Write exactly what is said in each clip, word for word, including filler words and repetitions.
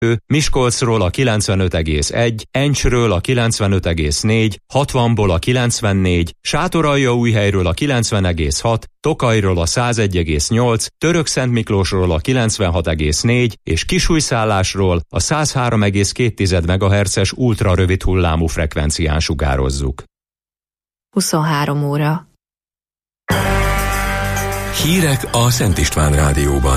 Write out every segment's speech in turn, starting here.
Miskolcról a kilencvenöt egész egy, Encsről a kilencvenöt egész négy, hatvanból a kilencvennégy, Sátoraljaújhelyről a kilencven egész hat, Tokajról a száz egy egész nyolc, Törökszentmiklósról a kilencvenhat egész négy és Kisújszállásról a száz három egész két megahertzes ultrarövid hullámú frekvencián sugározzuk. huszonhárom óra. Hírek a Szent István Rádióban.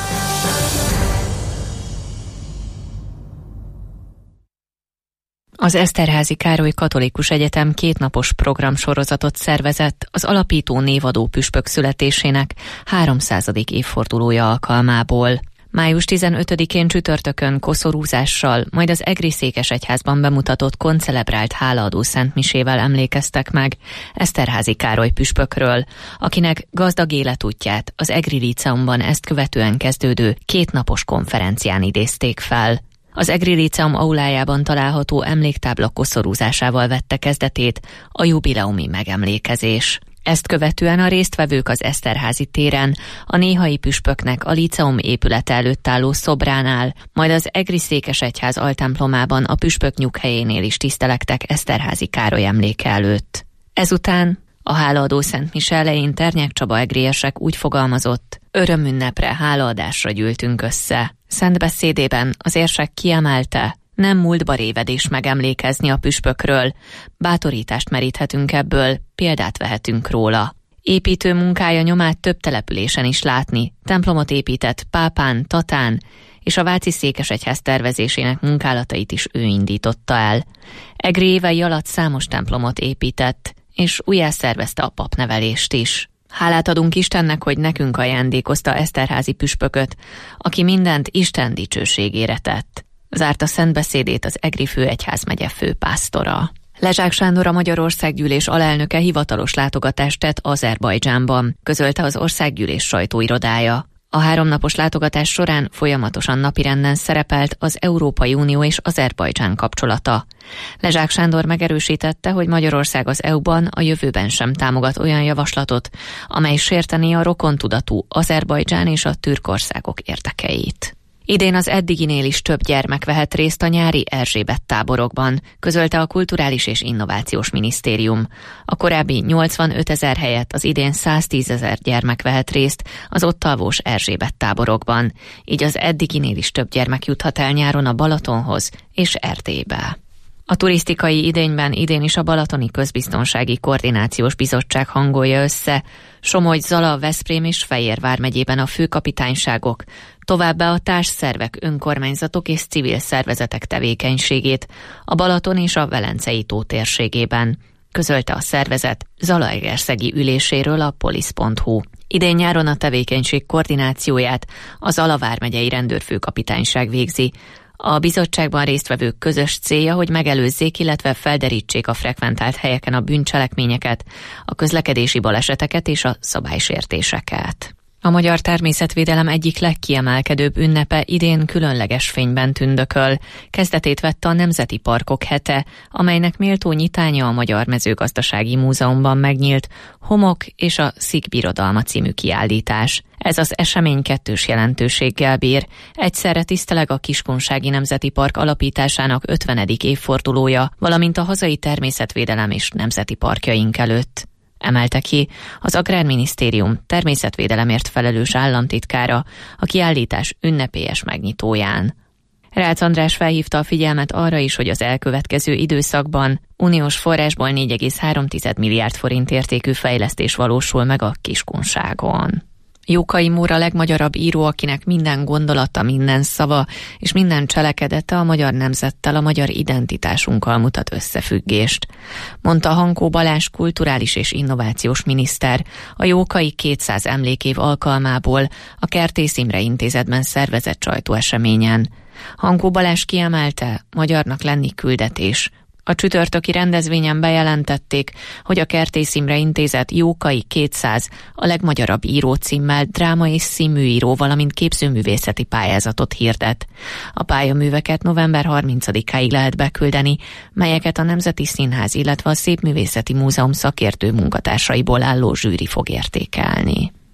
Az Eszterházy Károly Katolikus Egyetem kétnapos programsorozatot szervezett az alapító névadó püspök születésének háromszázadik évfordulója alkalmából. május tizenötödikén csütörtökön koszorúzással, majd az egri székesegyházban bemutatott koncelebrált hálaadó szentmisével emlékeztek meg Eszterházy Károly püspökről, akinek gazdag életútját az egri líceumban ezt követően kezdődő kétnapos konferencián idézték fel. Az egri líceum aulájában található emléktábla koszorúzásával vette kezdetét a jubileumi megemlékezés. Ezt követően a résztvevők az Eszterházy téren, a néhai püspöknek a líceum épülete előtt álló szobránál, majd az egri székesegyház altemplomában a püspök nyughelyénél is tisztelektek Eszterházy Károly emléke előtt. Ezután a hálaadó szentmise elején Ternyák Csaba egriesek úgy fogalmazott: örömünnepre, hálaadásra gyűltünk össze. Szent beszédében az érsek kiemelte, nem múltba révedés megemlékezni a püspökről, bátorítást meríthetünk ebből, példát vehetünk róla. Építő munkája nyomát több településen is látni, templomot épített Pápán, Tatán, és a váci székesegyház tervezésének munkálatait is ő indította el. Egri évei alatt számos templomot épített, és újjászervezte a papnevelést is. Hálát adunk Istennek, hogy nekünk ajándékozta Eszterházy püspököt, aki mindent Isten dicsőségére tett. Zárta szent beszédét az Egri főegyházmegye főpásztora. Lezsák Sándor, a Magyarországgyűlés alelnöke hivatalos látogatást tett Azerbajdzsánban, közölte az országgyűlés sajtóirodája. A háromnapos látogatás során folyamatosan napirenden szerepelt az Európai Unió és Azerbajdzsán kapcsolata. Lezsák Sándor megerősítette, hogy Magyarország az é u-ban a jövőben sem támogat olyan javaslatot, amely sértené a rokontudatú Azerbajdzsán és a türk országok érdekeit. Idén az eddiginél is több gyermek vehet részt a nyári Erzsébet táborokban, közölte a Kulturális és Innovációs Minisztérium. A korábbi nyolcvanöt ezer helyett az idén száztízezer gyermek vehet részt az ott alvós Erzsébet táborokban, így az eddiginél is több gyermek juthat el nyáron a Balatonhoz és Erdélybe. A turisztikai idényben idén is a Balatoni Közbiztonsági Koordinációs Bizottság hangolja össze Somogy, Zala, Veszprém és Fejér vármegyében a főkapitányságok, továbbá a társszervek, önkormányzatok és civil szervezetek tevékenységét a Balaton és a Velencei tó térségében, közölte a szervezet zalaegerszegi üléséről a polisz pont hu. Idén nyáron a tevékenység koordinációját az Zala vármegyei rendőrfőkapitányság végzi. A bizottságban résztvevők közös célja, hogy megelőzzék, illetve felderítsék a frekventált helyeken a bűncselekményeket, a közlekedési baleseteket és a szabálysértéseket. A magyar természetvédelem egyik legkiemelkedőbb ünnepe idén különleges fényben tündököl. Kezdetét vette a Nemzeti Parkok hete, amelynek méltó nyitánya a Magyar Mezőgazdasági Múzeumban megnyílt Homok és a Szik Birodalma című kiállítás. Ez az esemény kettős jelentőséggel bír. Egyszerre tiszteleg a Kiskunsági Nemzeti Park alapításának ötvenedik évfordulója, valamint a hazai természetvédelem és nemzeti parkjaink előtt. Emelte ki az Agrárminisztérium természetvédelemért felelős államtitkára a kiállítás ünnepélyes megnyitóján. Rácz András felhívta a figyelmet arra is, hogy az elkövetkező időszakban uniós forrásból négy egész három milliárd forint értékű fejlesztés valósul meg a Kiskunságon. Jókai Móra legmagyarabb író, akinek minden gondolata, minden szava és minden cselekedete a magyar nemzettel, a magyar identitásunkkal mutat összefüggést, mondta Hankó Balázs kulturális és innovációs miniszter a Jókai kétszáz emlékév alkalmából a Kertész Imre Intézetben szervezett sajtóeseményen. Hankó Balázs kiemelte, magyarnak lenni küldetés. A csütörtöki rendezvényen bejelentették, hogy a Kertész Imre Intézet Jókai kétszáz a legmagyarabb író címmel dráma és színműíró, valamint képzőművészeti pályázatot hirdet. A pályaműveket november harmincadikáig lehet beküldeni, melyeket a Nemzeti Színház, illetve a Szépművészeti Múzeum szakértő munkatársaiból álló zsűri fog értékelni.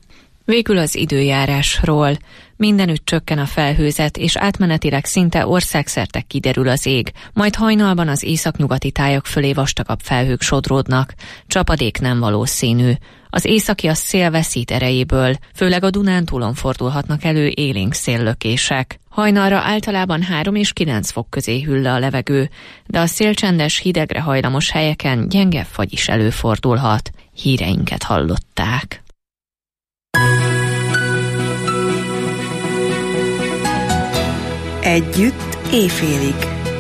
Végül az időjárásról. Mindenütt csökken a felhőzet, és átmenetileg szinte országszerte kiderül az ég, majd hajnalban az északnyugati tájak fölé vastagabb felhők sodródnak. Csapadék nem valószínű. Az északi a szél veszít erejéből, főleg a Dunántúlon fordulhatnak elő élénk széllökések. Hajnalra általában három és kilenc fok közé hűl le a levegő, de a szélcsendes, hidegre hajlamos helyeken gyengebb fagy is előfordulhat. Híreinket hallották. Együtt éjfélig.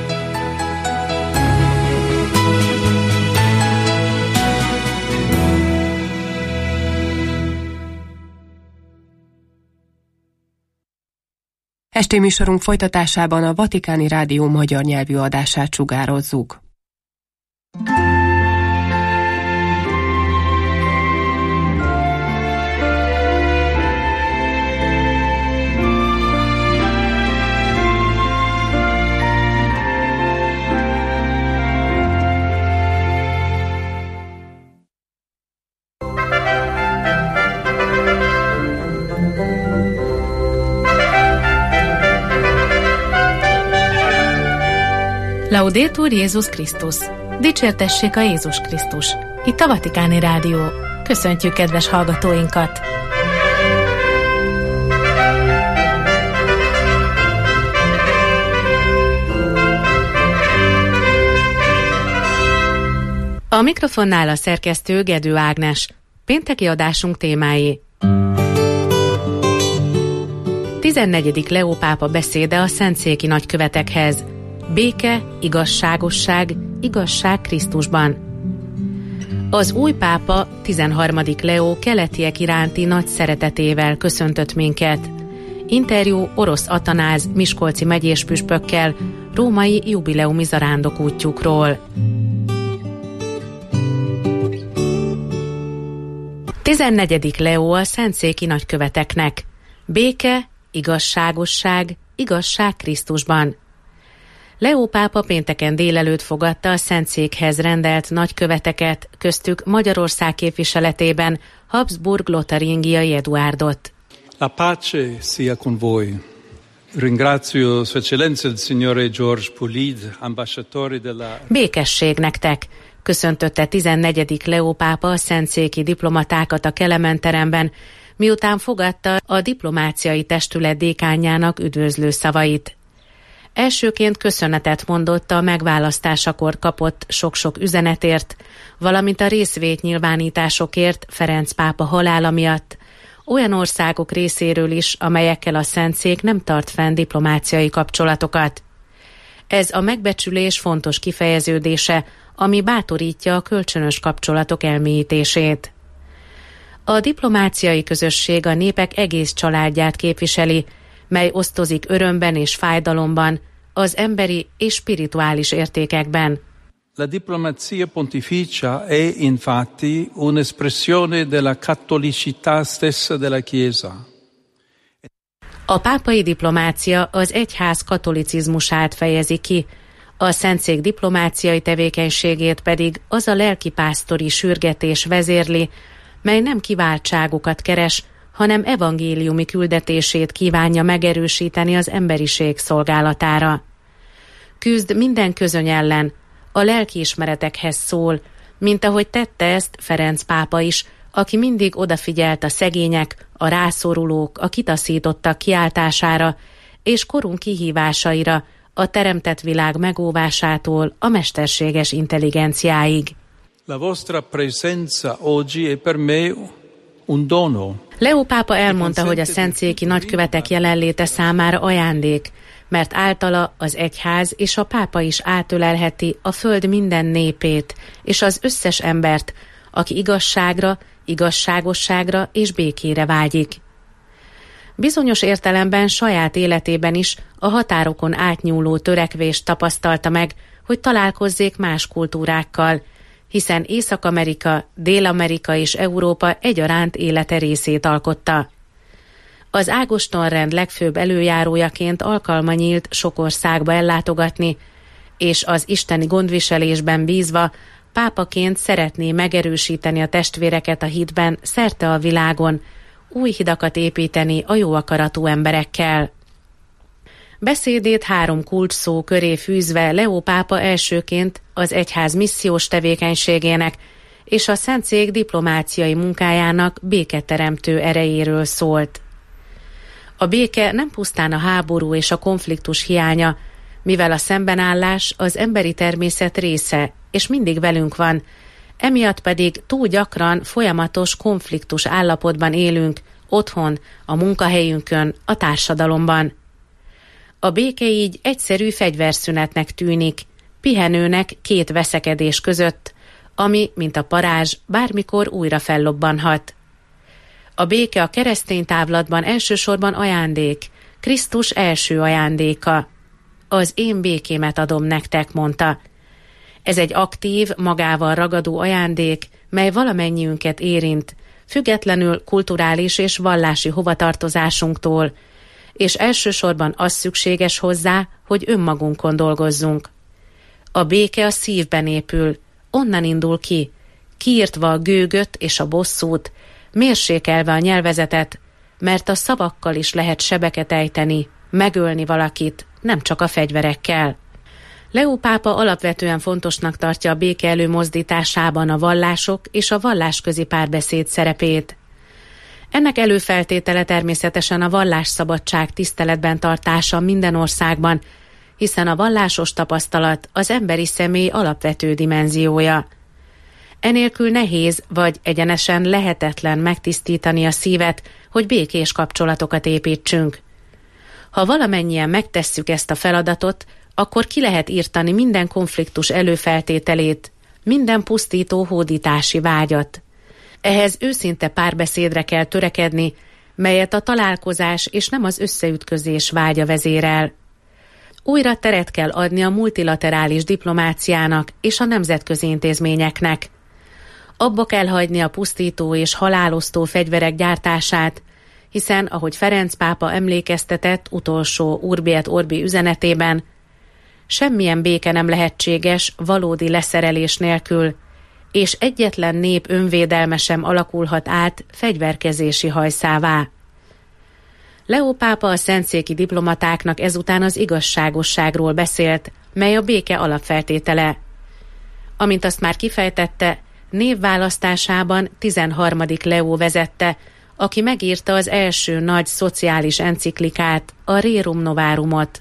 Esti műsorunk folytatásában a Vatikáni Rádió magyar nyelvű adását sugározzuk. Laudetur Jézus Krisztus! Dicsértessék a Jézus Krisztus! Itt a Vatikáni Rádió. Köszöntjük kedves hallgatóinkat! A mikrofonnál a szerkesztő Gedő Ágnes. Pénteki adásunk témái. tizennegyedik Leó pápa beszéde a szentszéki nagykövetekhez. Béke, igazságosság, igazság Krisztusban. Az új pápa, tizenharmadik Leó keletiek iránti nagy szeretetével köszöntött minket. Interjú Orosz Atanáz miskolci megyés püspökkel római jubileumi zarándokútjukról. tizennegyedik Leó a szentszéki nagyköveteknek. Béke, igazságosság, igazság Krisztusban. Leó pápa pénteken délelőtt fogadta a Szentszékhez rendelt nagyköveteket, köztük Magyarország képviseletében Habsburg-Lotaringiai Eduárdot. La pace sia con voi. Ringrazio Sua Eccellenza il Signore George Pulid, ambasciatore della... Békesség nektek! Köszöntötte tizennegyedik Leó pápa a szentszéki diplomatákat a Kelemen teremben, miután fogadta a diplomáciai testület dékánjának üdvözlő szavait. Elsőként köszönetet mondott a megválasztásakor kapott sok-sok üzenetért, valamint a részvétnyilvánításokért Ferenc pápa halála miatt, olyan országok részéről is, amelyekkel a Szentszék nem tart fenn diplomáciai kapcsolatokat. Ez a megbecsülés fontos kifejeződése, ami bátorítja a kölcsönös kapcsolatok elmélyítését. A diplomáciai közösség a népek egész családját képviseli, mely osztozik örömben és fájdalomban, az emberi és spirituális értékekben. La diplomazia pontificia è infatti un'espressione della cattolicità stessa della Chiesa. A pápai diplomácia az egyház katolicizmusát fejezi ki, a Szentszék diplomáciai tevékenységét pedig az a lelkipásztori sürgetés vezérli, mely nem kiváltságokat keres, hanem evangéliumi küldetését kívánja megerősíteni az emberiség szolgálatára. Küzd minden közöny ellen, a lelkiismeretekhez szól, mint ahogy tette ezt Ferenc pápa is, aki mindig odafigyelt a szegények, a rászorulók, a kitaszítottak kiáltására, és korunk kihívásaira, a teremtett világ megóvásától a mesterséges intelligenciáig. La vostra presenza oggi è per me un dono. Leó pápa elmondta, hogy a szentszéki nagykövetek jelenléte számára ajándék, mert általa az egyház és a pápa is átölelheti a föld minden népét, és az összes embert, aki igazságra, igazságosságra és békére vágyik. Bizonyos értelemben saját életében is a határokon átnyúló törekvést tapasztalta meg, hogy találkozzék más kultúrákkal, hiszen Észak-Amerika, Dél-Amerika és Európa egyaránt élete részét alkotta. Az Ágoston-rend legfőbb előjárójaként alkalma nyílt sok országba ellátogatni, és az isteni gondviselésben bízva pápaként szeretné megerősíteni a testvéreket a hitben szerte a világon, új hidakat építeni a jó akaratú emberekkel. Beszédét három kulcsszó köré fűzve Leó pápa elsőként az egyház missziós tevékenységének és a Szentszék diplomáciai munkájának béketeremtő erejéről szólt. A béke nem pusztán a háború és a konfliktus hiánya, mivel a szembenállás az emberi természet része, és mindig velünk van, emiatt pedig túl gyakran folyamatos konfliktus állapotban élünk, otthon, a munkahelyünkön, a társadalomban. A béke így egyszerű fegyverszünetnek tűnik, pihenőnek két veszekedés között, ami, mint a parázs, bármikor újra fellobbanhat. A béke a keresztény távlatban elsősorban ajándék, Krisztus első ajándéka. Az én békémet adom nektek, mondta. Ez egy aktív, magával ragadó ajándék, mely valamennyiünket érint, függetlenül kulturális és vallási hovatartozásunktól, és elsősorban az szükséges hozzá, hogy önmagunkon dolgozzunk. A béke a szívben épül, onnan indul ki, kiírtva a gőgöt és a bosszút, mérsékelve a nyelvezetet, mert a szavakkal is lehet sebeket ejteni, megölni valakit, nem csak a fegyverekkel. Leó pápa alapvetően fontosnak tartja a béke előmozdításában a vallások és a vallásközi párbeszéd szerepét. Ennek előfeltétele természetesen a vallásszabadság tiszteletben tartása minden országban, hiszen a vallásos tapasztalat az emberi személy alapvető dimenziója. Enélkül nehéz vagy egyenesen lehetetlen megtisztítani a szívet, hogy békés kapcsolatokat építsünk. Ha valamennyien megtesszük ezt a feladatot, akkor ki lehet írtani minden konfliktus előfeltételét, minden pusztító hódítási vágyat. Ehhez őszinte párbeszédre kell törekedni, melyet a találkozás és nem az összeütközés vágya vezérel. Újra teret kell adni a multilaterális diplomáciának és a nemzetközi intézményeknek. Abba kell hagyni a pusztító és halálosztó fegyverek gyártását, hiszen, ahogy Ferenc pápa emlékeztetett utolsó Urbi et Orbi üzenetében, semmilyen béke nem lehetséges valódi leszerelés nélkül, és egyetlen nép önvédelme sem alakulhat át fegyverkezési hajszává. Leó pápa a szentszéki diplomatáknak ezután az igazságosságról beszélt, mely a béke alapfeltétele. Amint azt már kifejtette, névválasztásában tizenharmadik Leó vezette, aki megírta az első nagy szociális enciklikát, a Rerum Novárumot.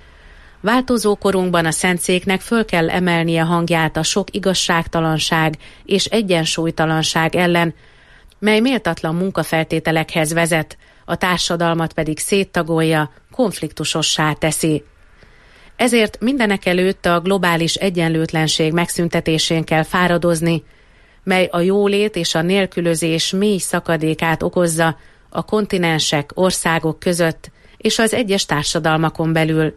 Változó korunkban a Szentszéknek föl kell emelnie hangját a sok igazságtalanság és egyensúlytalanság ellen, mely méltatlan munkafeltételekhez vezet, a társadalmat pedig széttagolja, konfliktusossá teszi. Ezért mindenekelőtt a globális egyenlőtlenség megszüntetésén kell fáradozni, mely a jólét és a nélkülözés mély szakadékát okozza a kontinensek, országok között és az egyes társadalmakon belül.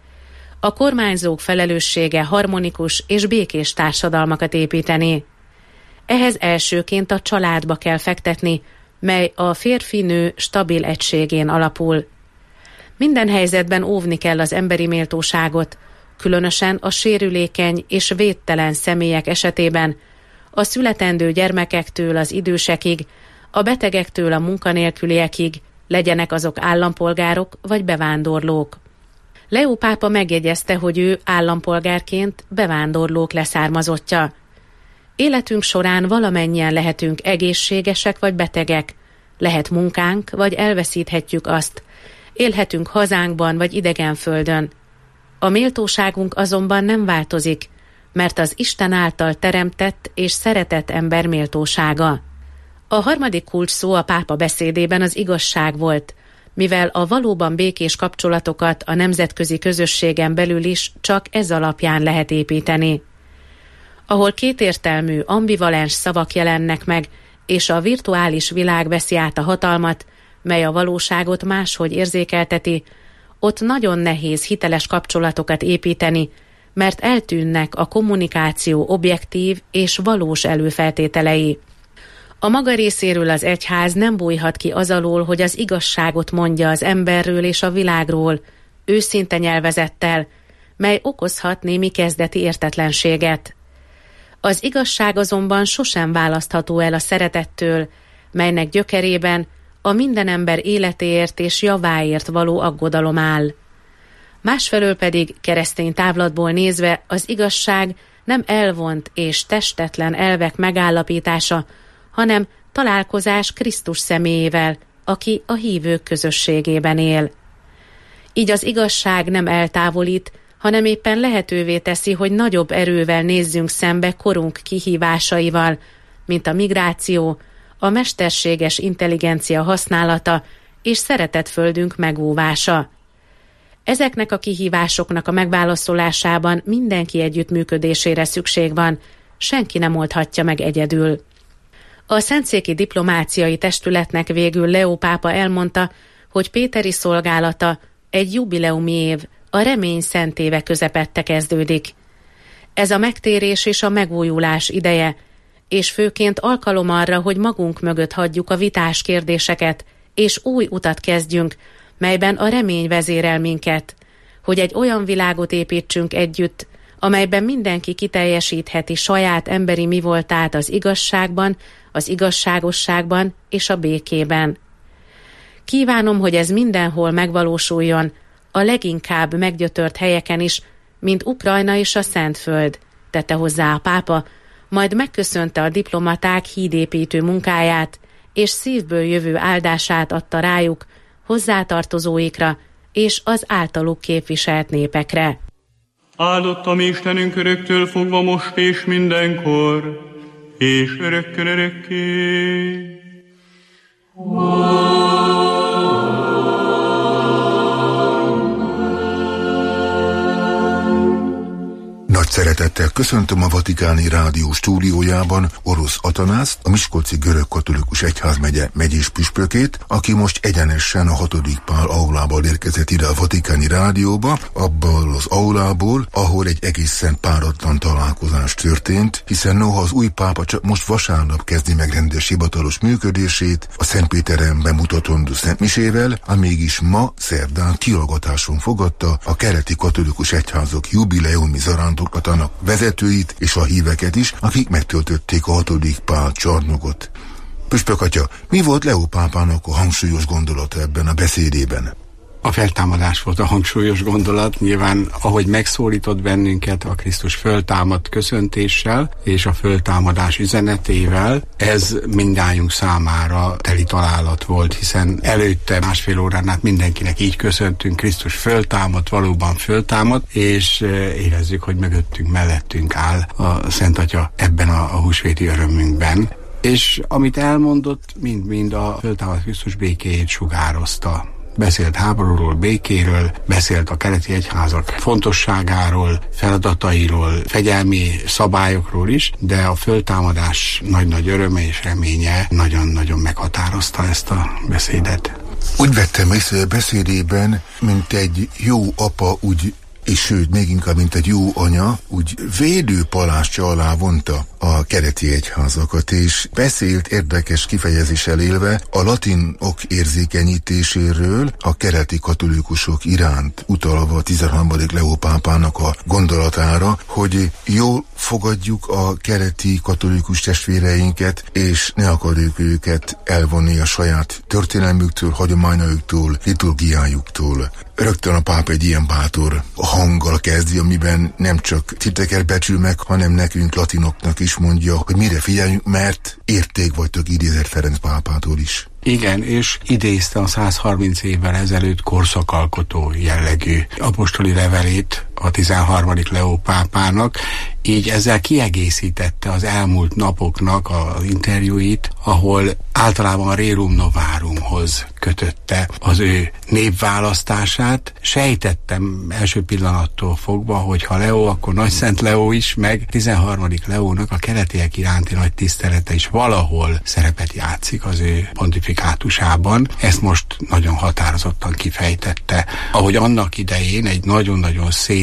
A kormányzók felelőssége harmonikus és békés társadalmakat építeni. Ehhez elsőként a családba kell fektetni, mely a férfi-nő stabil egységén alapul. Minden helyzetben óvni kell az emberi méltóságot, különösen a sérülékeny és védtelen személyek esetében, a születendő gyermekektől az idősekig, a betegektől a munkanélküliekig, legyenek azok állampolgárok vagy bevándorlók. Leó pápa megjegyezte, hogy ő állampolgárként bevándorlók leszármazottja. Életünk során valamennyien lehetünk egészségesek vagy betegek, lehet munkánk, vagy elveszíthetjük azt, élhetünk hazánkban vagy idegen földön. A méltóságunk azonban nem változik, mert az Isten által teremtett és szeretett ember méltósága. A harmadik kulcs szó a pápa beszédében az igazság volt, mivel a valóban békés kapcsolatokat a nemzetközi közösségen belül is csak ez alapján lehet építeni. Ahol kétértelmű, ambivalens szavak jelennek meg, és a virtuális világ veszi át a hatalmat, mely a valóságot máshogy érzékelteti, ott nagyon nehéz hiteles kapcsolatokat építeni, mert eltűnnek a kommunikáció objektív és valós előfeltételei. A maga részéről az egyház nem bújhat ki az alól, hogy az igazságot mondja az emberről és a világról, őszinte nyelvezettel, mely okozhat némi kezdeti értetlenséget. Az igazság azonban sosem választható el a szeretettől, melynek gyökerében a minden ember életéért és javáért való aggodalom áll. Másfelől pedig keresztény távlatból nézve az igazság nem elvont és testetlen elvek megállapítása, hanem találkozás Krisztus személyével, aki a hívők közösségében él. Így az igazság nem eltávolít, hanem éppen lehetővé teszi, hogy nagyobb erővel nézzünk szembe korunk kihívásaival, mint a migráció, a mesterséges intelligencia használata és szeretett földünk megóvása. Ezeknek a kihívásoknak a megválaszolásában mindenki együttműködésére szükség van, senki nem oldhatja meg egyedül. A szentszéki diplomáciai testületnek végül Leó pápa elmondta, hogy péteri szolgálata egy jubileumi év, a remény szent éve közepette kezdődik. Ez a megtérés és a megújulás ideje, és főként alkalom arra, hogy magunk mögött hagyjuk a vitás kérdéseket, és új utat kezdjünk, melyben a remény vezérel minket, hogy egy olyan világot építsünk együtt, amelyben mindenki kiteljesítheti saját emberi mivoltát az igazságban, az igazságosságban és a békében. Kívánom, hogy ez mindenhol megvalósuljon, a leginkább meggyötört helyeken is, mint Ukrajna és a Szentföld, tette hozzá a pápa, majd megköszönte a diplomaták hídépítő munkáját, és szívből jövő áldását adta rájuk, hozzátartozóikra és az általuk képviselt népekre. Áldott a mi Istenünk öröktől fogva most és mindenkor, és örökkön örökké. Nagy szeretettel köszöntöm a Vatikáni Rádió stúdiójában Orosz Atanászt, a Miskolci Görögkatolikus Egyházmegye megyés püspökét, aki most egyenesen a hatodik Pál aulából érkezett ide a Vatikáni Rádióba, abból az aulából, ahol egy egészen páratlan találkozás történt, hiszen noha az új pápa csak most vasárnap kezdi meg rendes hivatalos működését, a Szentpéteren bemutatandó Szentmisével, ám mégis ma szerdán kihallgatáson fogadta a keleti katolikus egyházak jubileumi zarándoklatának vezetőit és a híveket is, akik megtöltötték a hatodik Pál csarnokot. Püspök atya, mi volt Leó pápának a hangsúlyos gondolata ebben a beszédében? A feltámadás volt a hangsúlyos gondolat, nyilván ahogy megszólított bennünket a Krisztus föltámad köszöntéssel és a föltámadás üzenetével, ez mindnyájunk számára teli találat volt, hiszen előtte másfél órán át mindenkinek így köszöntünk, Krisztus föltámad, valóban föltámad, és érezzük, hogy mögöttünk, mellettünk áll a Szent Atya ebben a, a húsvéti örömünkben. És amit elmondott, mind-mind a föltámad Krisztus békéjét sugározta. Beszélt háborúról, békéről, beszélt a keleti egyházak fontosságáról, feladatairól, fegyelmi szabályokról is, de a föltámadás nagy-nagy öröme és reménye nagyon-nagyon meghatározta ezt a beszédet. Úgy vettem észre a beszédében, mint egy jó apa, úgy és sőt, még inkább, mint egy jó anya, úgy védőpalástja alá vonta a keleti egyházakat, és beszélt érdekes kifejezéssel élve a latinok érzékenyítéséről a keleti katolikusok iránt, utalva a tizenharmadik Leó pápának a gondolatára, hogy jól fogadjuk a keleti katolikus testvéreinket, és ne akarjuk őket elvonni a saját történelmüktől, hagyományajuktól, liturgiájuktól. Rögtön a pápa egy ilyen bátor hanggal kezdi, amiben nem csak titeket becsül meg, hanem nekünk latinoknak is mondja, hogy mire figyeljünk, mert érték vagytok, idézett Ferenc pápától is. Igen, és idézte a százharminc évvel ezelőtt korszakalkotó jellegű apostoli levelét a tizenharmadik Leó pápának, így ezzel kiegészítette az elmúlt napoknak az interjúit, ahol általában a Rerum Novárumhoz kötötte az ő népválasztását. Sejtettem első pillanattól fogva, hogy ha Leó, akkor Nagyszent Leó is, meg tizenharmadik Leónak a keletiek iránti nagy tisztelete is valahol szerepet játszik az ő pontifikátusában. Ezt most nagyon határozottan kifejtette. Ahogy annak idején egy nagyon-nagyon szét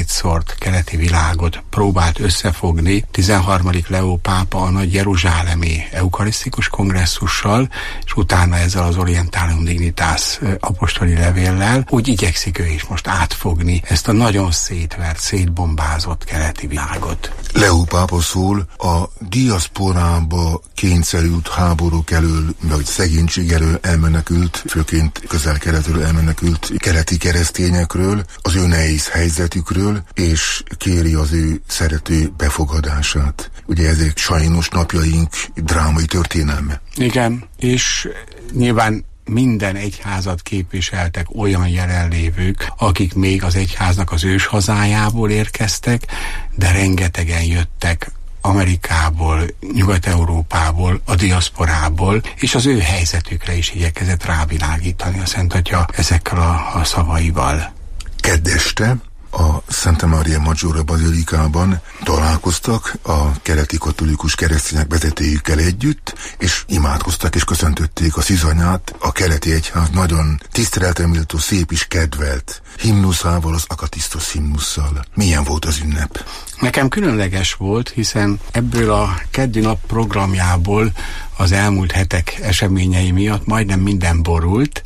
szétszórt keleti világot próbált összefogni. tizenharmadik Leó pápa a nagy jeruzsálemi eukarisztikus kongresszussal, és utána ezzel az Orientálum Dignitas apostoli levéllel, úgy igyekszik ő is most átfogni ezt a nagyon szétvert, szétbombázott keleti világot. Leó pápa szól a diaszporába kényszerült háborúk elől, vagy szegénység elől elmenekült, főként közel-keletről elmenekült keleti keresztényekről, az ő nehéz helyzetükről, és kéri az ő szerető befogadását. Ugye ezek sajnos napjaink drámai történelme. Igen, és nyilván minden egyházat képviseltek olyan jelenlévők, akik még az egyháznak az ős hazájából érkeztek, de rengetegen jöttek Amerikából, Nyugat-Európából, a diaszporából, és az ő helyzetükre is igyekezett rávilágítani a Szent Atya ezekkel a, a szavaival. Kedd este a Santa Maria Maggiore bazilikában találkoztak a keleti katolikus keresztények vezetőjükkel együtt, és imádkoztak és köszöntötték a szűzanyát, a keleti egyház nagyon tiszteleteméltó, szép és kedvelt himnuszával, az Akatisztosz himnusszal. Milyen volt az ünnep? Nekem különleges volt, hiszen ebből a keddi nap programjából az elmúlt hetek eseményei miatt majdnem minden borult,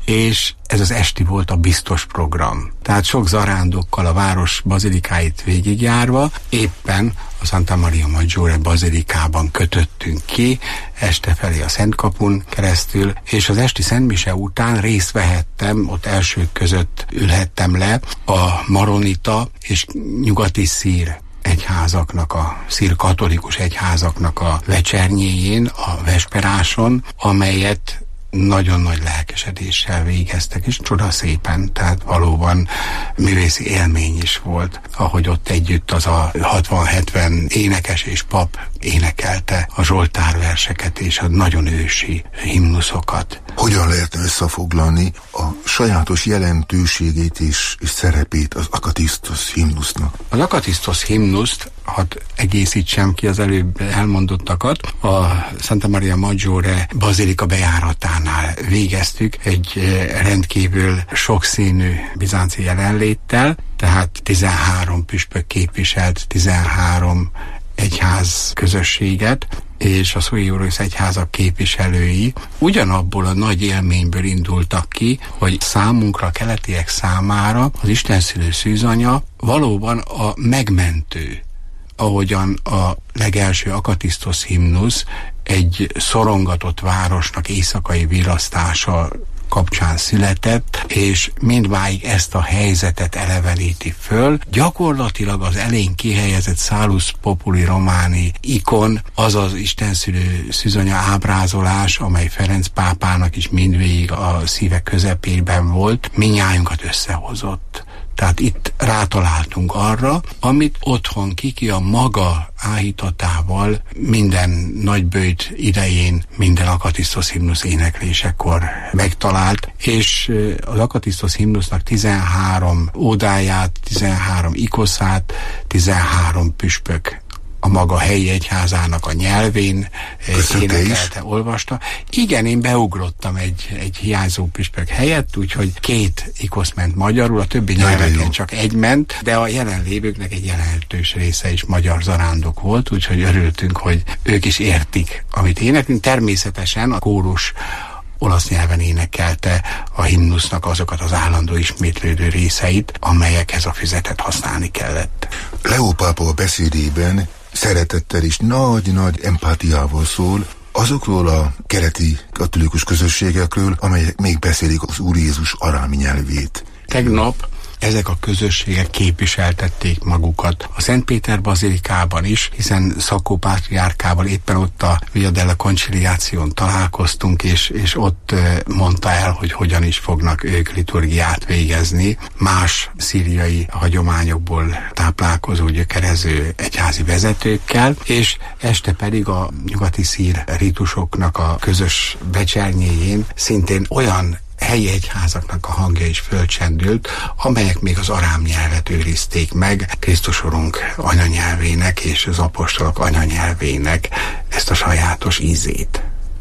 és ez az esti volt a biztos program. Tehát sok zarándokkal a város bazilikáit végigjárva, éppen a Santa Maria Maggiore bazilikában kötöttünk ki, este felé a Szentkapun keresztül, és az esti szentmise után részt vehettem, ott elsők között ülhettem le a maronita és nyugati szír egyházaknak, a szír katolikus egyházaknak a vecsernyéjén, a vesperáson, amelyet nagyon nagy lelkesedéssel végeztek, és csodaszépen, tehát valóban művészi élmény is volt, ahogy ott együtt az a hatvan-hetven énekes és pap énekelte a zsoltárverseket és a nagyon ősi himnuszokat. Hogyan lehetne összefoglalni a sajátos jelentőségét és, és szerepét az Akatisztosz himnusznak? Az Akatisztosz himnuszt, hadd egészítsem ki az előbb elmondottakat, a Santa Maria Maggiore bazilika bejáratánál végeztük egy rendkívül sokszínű bizánci jelenléttel, tehát tizenhárom püspök képviselt tizenhárom egyház közösséget, és a Sui Juris egyházak képviselői ugyanabból a nagy élményből indultak ki, hogy számunkra, a keletiek számára az istenszülő szűzanya valóban a megmentő, ahogyan a legelső Akatisztosz himnusz egy szorongatott városnak éjszakai virasztása kapcsán született, és mindmáig ezt a helyzetet eleveníti föl. Gyakorlatilag az elén kihelyezett Salus Populi Romani ikon, az az istenszülő szűzanya ábrázolás, amely Ferenc pápának is mindvégig a szíve közepében volt, mindnyájunkat összehozott. Tehát itt rátaláltunk arra, amit otthon Kiki a maga áhítatával minden nagyböjt idején, minden Akatisztosz himnusz éneklésekor megtalált, és az Akatisztosz himnusznak tizenhárom ódáját, tizenhárom ikoszát, tizenhárom püspök a maga helyi egyházának a nyelvén énekelte, olvasta. Igen, én beugrottam egy, egy hiányzó püspök helyett, úgyhogy két ikosz ment magyarul, a többi nyelveken csak egy ment, de a jelenlévőknek egy jelentős része is magyar zarándok volt, úgyhogy örültünk, hogy ők is értik, amit éneklünk. Természetesen a kórus olasz nyelven énekelte a himnusznak azokat az állandó ismétlődő részeit, amelyekhez a füzetet használni kellett. Leó pápa a beszédében szeretettel és nagy-nagy empátiával szól azokról a keleti katolikus közösségekről, amelyek még beszélik az Úr Jézus arámi nyelvét. Tegnap ezek a közösségek képviseltették magukat a Szent Péter bazilikában is, hiszen Szakkó pátriárkával éppen ott a Via della Conciliáción találkoztunk, és, és ott mondta el, hogy hogyan is fognak ők liturgiát végezni, más szíriai hagyományokból táplálkozó, gyökerező egyházi vezetőkkel, és este pedig a nyugati szír ritusoknak a közös becsernyéjén szintén olyan helyi egyházaknak a hangja is fölcsendült, amelyek még az arám nyelvet őrizték meg, Krisztus Urunk anyanyelvének és az apostolok anyanyelvének ezt a sajátos ízét.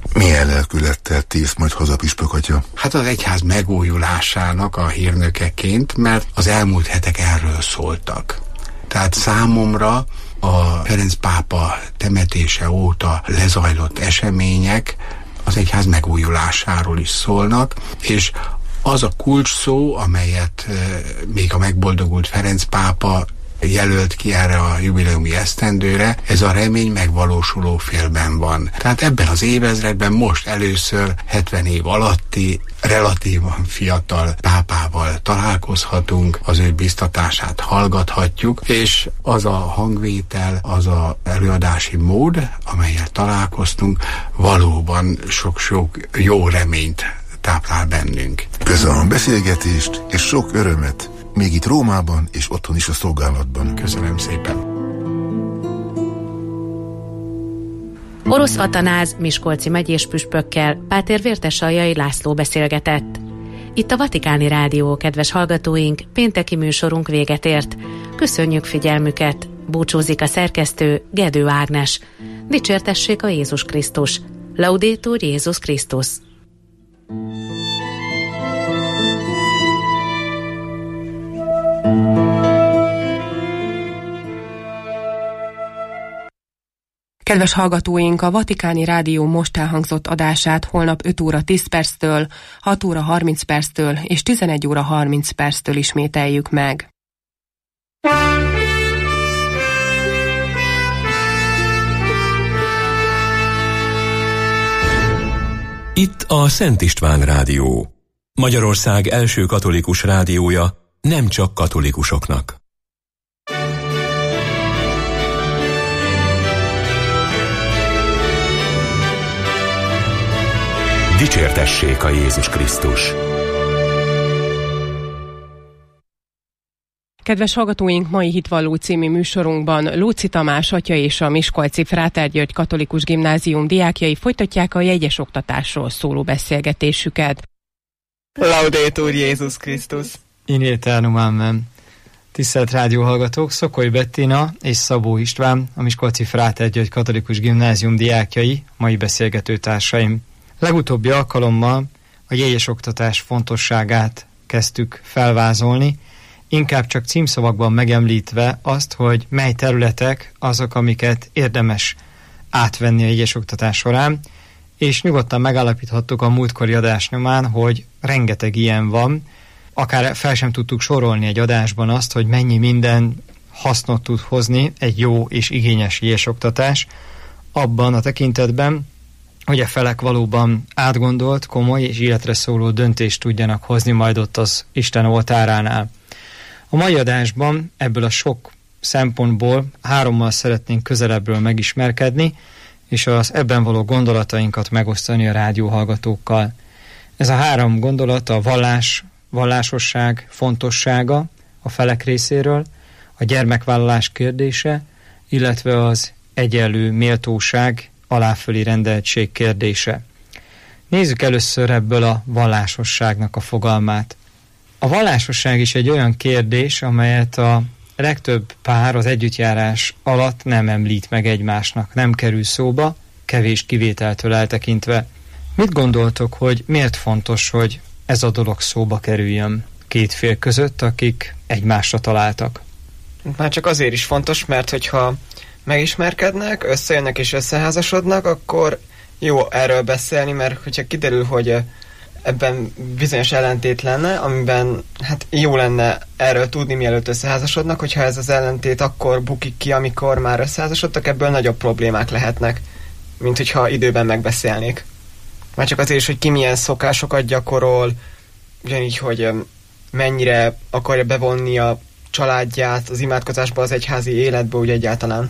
Milyen lelkülettel tész majd haza, püspök atya? Hát az egyház megújulásának a hírnökeként, mert az elmúlt hetek erről szóltak. Tehát számomra a Ferenc pápa temetése óta lezajlott események az egyház megújulásáról is szólnak, és az a kulcs szó, amelyet még a megboldogult Ferenc pápa jelölt ki erre a jubileumi esztendőre, ez a remény megvalósuló félben van. Tehát ebben az évezredben most először hetven év alatti, relatívan fiatal pápával találkozhatunk, az ő biztatását hallgathatjuk, és az a hangvétel, az a előadási mód, amelyet találkoztunk, valóban sok-sok jó reményt táplál bennünk. Köszönöm a beszélgetést, és sok örömet, még itt Rómában, és otthon is a szolgálatban. Köszönöm szépen. Orosz Atanáz miskolci megyés püspökkel Páter Vértesaljai László beszélgetett. Itt a Vatikáni Rádió, kedves hallgatóink, pénteki műsorunk véget ért. Köszönjük figyelmüket, búcsúzik a szerkesztő Gedő Ágnes. Dicsértessék a Jézus Krisztus. Laudetur Jézus Krisztus. Kedves hallgatóink, a Vatikáni Rádió most elhangzott adását holnap öt óra tíz perctől, hat óra harminc perctől és tizenegy óra harminc perctől ismételjük meg. Itt a Szent István Rádió, Magyarország első katolikus rádiója, nem csak katolikusoknak. Dicsértessék a Jézus Krisztus! Kedves hallgatóink, mai Hitvalló című műsorunkban Lóczy Tamás atya és a miskolci Fráter György Katolikus Gimnázium diákjai folytatják a jegyes oktatásról szóló beszélgetésüket. Laudetur Jézus Krisztus! In eternum amen. Tisztelt rádióhallgatók, Szokoly Bettina és Szabó István, a miskolci Fráter György Katolikus Gimnázium diákjai, mai beszélgetőtársaim. Legutóbbi alkalommal a jegyes oktatás fontosságát kezdtük felvázolni, inkább csak címszavakban megemlítve azt, hogy mely területek azok, amiket érdemes átvenni a jegyes oktatás során, és nyugodtan megállapíthattuk a múltkori adás nyomán, hogy rengeteg ilyen van, akár fel sem tudtuk sorolni egy adásban azt, hogy mennyi minden hasznot tud hozni egy jó és igényes jegyes oktatás, abban a tekintetben, hogy a felek valóban átgondolt, komoly és életre szóló döntést tudjanak hozni majd ott az Isten oltáránál. A mai adásban ebből a sok szempontból hárommal szeretnénk közelebbről megismerkedni, és az ebben való gondolatainkat megosztani a rádióhallgatókkal. Ez a három gondolat a vallás, vallásosság fontossága a felek részéről, a gyermekvállalás kérdése, illetve az egyenlő méltóság, aláfölé rendeltség kérdése. Nézzük először ebből a vallásosságnak a fogalmát. A vallásosság is egy olyan kérdés, amelyet a legtöbb pár az együttjárás alatt nem említ meg egymásnak, nem kerül szóba, kevés kivételtől eltekintve. Mit gondoltok, hogy miért fontos, hogy ez a dolog szóba kerüljön két fél között, akik egymásra találtak? Már csak azért is fontos, mert hogyha megismerkednek, összejönnek és összeházasodnak, akkor jó erről beszélni, mert hogyha kiderül, hogy ebben bizonyos ellentét lenne, amiben hát jó lenne erről tudni, mielőtt összeházasodnak, hogyha ez az ellentét akkor bukik ki, amikor már összeházasodtak, ebből nagyobb problémák lehetnek, mint hogyha időben megbeszélnék. Már csak azért is, hogy ki milyen szokásokat gyakorol, ugyanígy, hogy mennyire akarja bevonni a családját az imádkozásba, az egyházi életbe, úgy egyáltalán.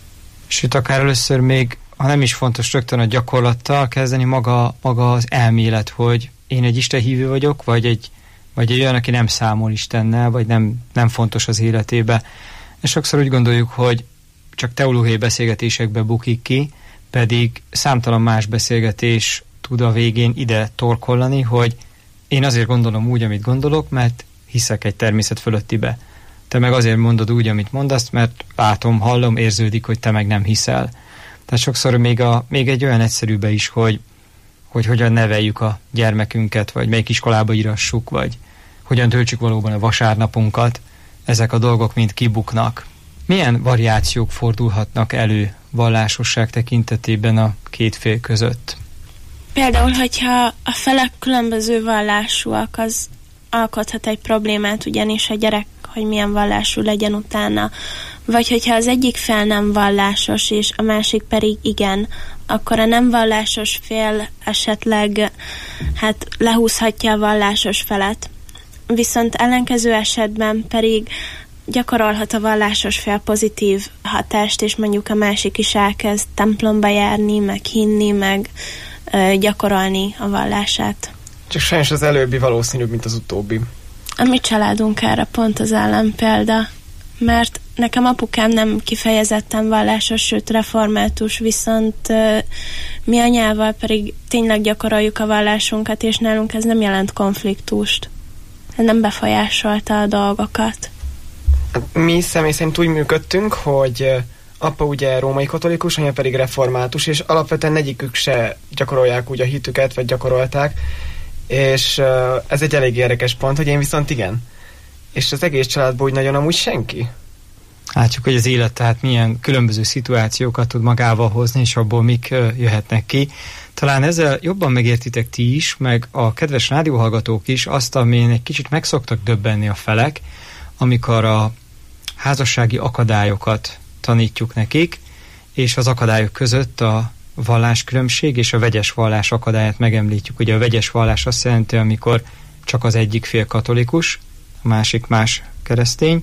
Sőt, akár először még, ha nem is fontos rögtön a gyakorlattal kezdeni, maga, maga az elmélet, hogy én egy istenhívő vagyok, vagy egy, vagy egy olyan, aki nem számol Istennel, vagy nem, nem fontos az életébe. És sokszor úgy gondoljuk, hogy csak teológiai beszélgetésekbe bukik ki, pedig számtalan más beszélgetés tud a végén ide torkollani, hogy én azért gondolom úgy, amit gondolok, mert hiszek egy természet fölöttibe. Te meg azért mondod úgy, amit mondasz, mert látom, hallom, érződik, hogy te meg nem hiszel. Tehát sokszor még, a, még egy olyan egyszerűbe is, hogy hogy hogyan neveljük a gyermekünket, vagy melyik iskolába írassuk, vagy hogyan töltsük valóban a vasárnapunkat, ezek a dolgok mind kibuknak. Milyen variációk fordulhatnak elő vallásosság tekintetében a két fél között? Például, hogyha a felek különböző vallásúak, az alkothat egy problémát, ugyanis a gyerek, hogy milyen vallású legyen utána. Vagy hogyha az egyik fél nem vallásos, és a másik pedig igen, akkor a nem vallásos fél esetleg hát lehúzhatja a vallásos felet. Viszont ellenkező esetben pedig gyakorolhat a vallásos fél pozitív hatást, és mondjuk a másik is elkezd templomba járni, meg hinni, meg ö, gyakorolni a vallását. Csak sajnos az előbbi valószínűbb, mint az utóbbi. A mi családunk erre pont az ellenpélda, mert nekem apukám nem kifejezetten vallásos, sőt református, viszont ö, mi anyával pedig tényleg gyakoroljuk a vallásunkat, és nálunk ez nem jelent konfliktust. Nem befolyásolta a dolgokat. Mi személy szerint úgy működtünk, hogy apa ugye római katolikus, anya pedig református, és alapvetően egyikük se gyakorolják úgy a hitüket, vagy gyakorolták, és ez egy elég érdekes pont, hogy én viszont igen. És az egész családból úgy nagyon amúgy senki. Látjuk, hogy az élet tehát milyen különböző szituációkat tud magával hozni, és abból mik jöhetnek ki. Talán ezzel jobban megértitek ti is, meg a kedves rádióhallgatók is azt, amin egy kicsit meg szoktak döbbenni a felek, amikor a házassági akadályokat tanítjuk nekik, és az akadályok között a valláskülönbség és a vegyes vallás akadályát megemlítjük. Ugye a vegyes vallás azt jelenti, amikor csak az egyik fél katolikus, a másik más keresztény,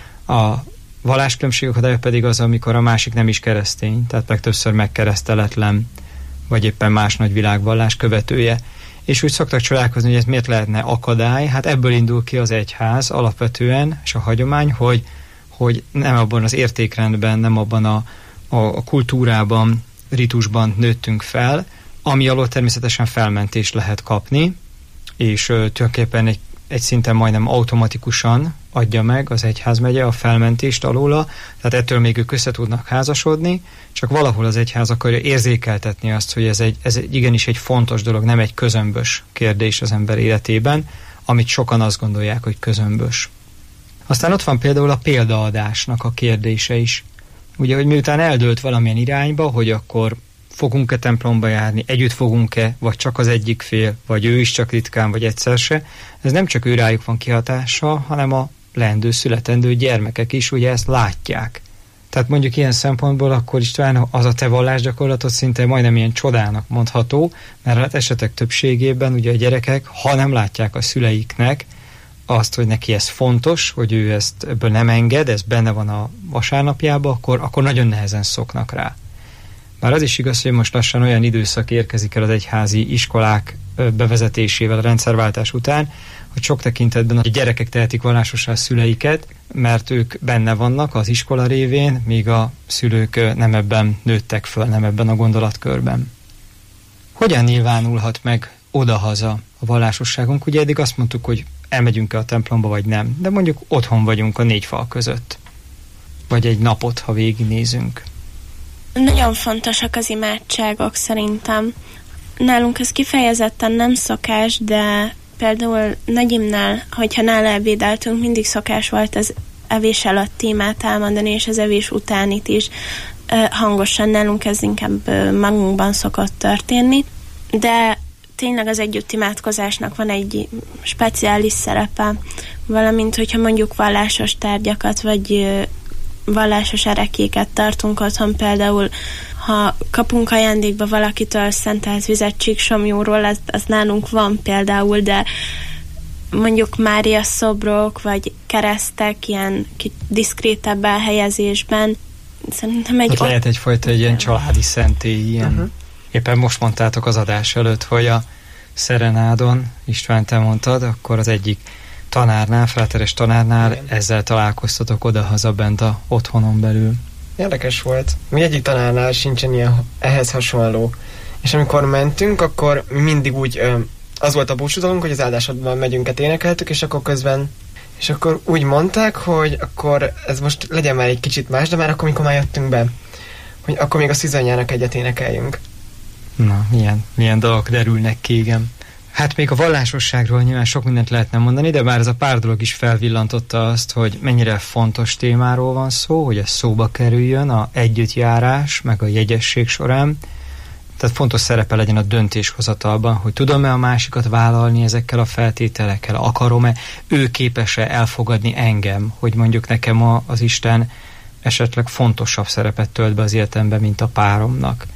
a valláskülönbség akadálya pedig az, amikor a másik nem is keresztény, tehát legtöbbször megkereszteletlen, vagy éppen más nagy világvallás követője. És úgy szoktak csodálkozni, hogy ez miért lehetne akadály. Hát ebből indul ki az egyház alapvetően, és a hagyomány, hogy, hogy nem abban az értékrendben, nem abban a, a, a kultúrában, ritusban nőttünk fel, ami alól természetesen felmentést lehet kapni, és ö, tulajdonképpen egy, egy szinten majdnem automatikusan adja meg az egyházmegye a felmentést alóla, tehát ettől még ők össze tudnak házasodni, csak valahol az egyház akarja érzékeltetni azt, hogy ez, egy, ez egy, igenis egy fontos dolog, nem egy közömbös kérdés az ember életében, amit sokan azt gondolják, hogy közömbös. Aztán ott van például a példaadásnak a kérdése is. Ugye, hogy miután eldőlt valamilyen irányba, hogy akkor fogunk-e templomba járni, együtt fogunk-e, vagy csak az egyik fél, vagy ő is csak ritkán, vagy egyszer se, ez nem csak ő rájuk van kihatással, hanem a leendő, születendő gyermekek is ugye ezt látják. Tehát mondjuk ilyen szempontból akkor István az a te vallásgyakorlatod szinte majdnem ilyen csodának mondható, mert az esetek többségében ugye a gyerekek, ha nem látják a szüleiknek azt, hogy neki ez fontos, hogy ő ezt ebből nem enged, ez benne van a vasárnapjában, akkor, akkor nagyon nehezen szoknak rá. Bár az is igaz, hogy most lassan olyan időszak érkezik el az egyházi iskolák bevezetésével a rendszerváltás után, hogy sok tekintetben a gyerekek tehetik vallásossá a szüleiket, mert ők benne vannak az iskola révén, míg a szülők nem ebben nőttek föl, nem ebben a gondolatkörben. Hogyan nyilvánulhat meg odahaza a vallásosságunk? Ugye eddig azt mondtuk, hogy elmegyünk-e a templomba, vagy nem, de mondjuk otthon vagyunk a négy fal között. Vagy egy napot, ha végignézünk. Nagyon fontosak az imádságok szerintem. Nálunk ez kifejezetten nem szokás, de például Nagyimnál, hogyha nála ebédeltünk, mindig szokás volt az evés előtti imát elmondani, és az evés utánit is hangosan. Nálunk ez inkább magunkban szokott történni, de tényleg az együtt imádkozásnak van egy speciális szerepe, valamint hogyha mondjuk vallásos tárgyakat, vagy vallásos erekéket tartunk otthon, például ha kapunk ajándékba valakitől szentelt vizet Csíksomjóról, az, az nálunk van például, de mondjuk Mária szobrok, vagy keresztek ilyen diszkrétebb elhelyezésben, szerintem egy... Hát lehet egyfajta egy ilyen családi szentély, ilyen. Uh-huh. Éppen most mondtátok az adás előtt, hogy a Szerenádon, István, te mondtad, akkor az egyik tanárnál, fráteres tanárnál, igen, ezzel találkoztatok odahaza bent a otthonon belül. Érdekes volt. Mi egyik tanárnál sincsen ilyen ehhez hasonló. És amikor mentünk, akkor mindig úgy, az volt a búcsúzónk, hogy az áldásodban megyünket énekeltük, és akkor közben, és akkor úgy mondták, hogy akkor ez most legyen már egy kicsit más, de már akkor, mikor már jöttünk be, hogy akkor még a szűzanyjának egyet énekeljünk. Na, milyen, milyen dolgok derülnek ki, igen. Hát még a vallásosságról nyilván sok mindent lehetne mondani, de bár ez a pár dolog is felvillantotta azt, hogy mennyire fontos témáról van szó, hogy ez szóba kerüljön, a együttjárás, meg a jegyesség során. Tehát fontos szerepe legyen a döntéshozatalban, hogy tudom-e a másikat vállalni ezekkel a feltételekkel, akarom-e, ő képes-e elfogadni engem, hogy mondjuk nekem a, az Isten esetleg fontosabb szerepet tölt be az életemben, mint a páromnak.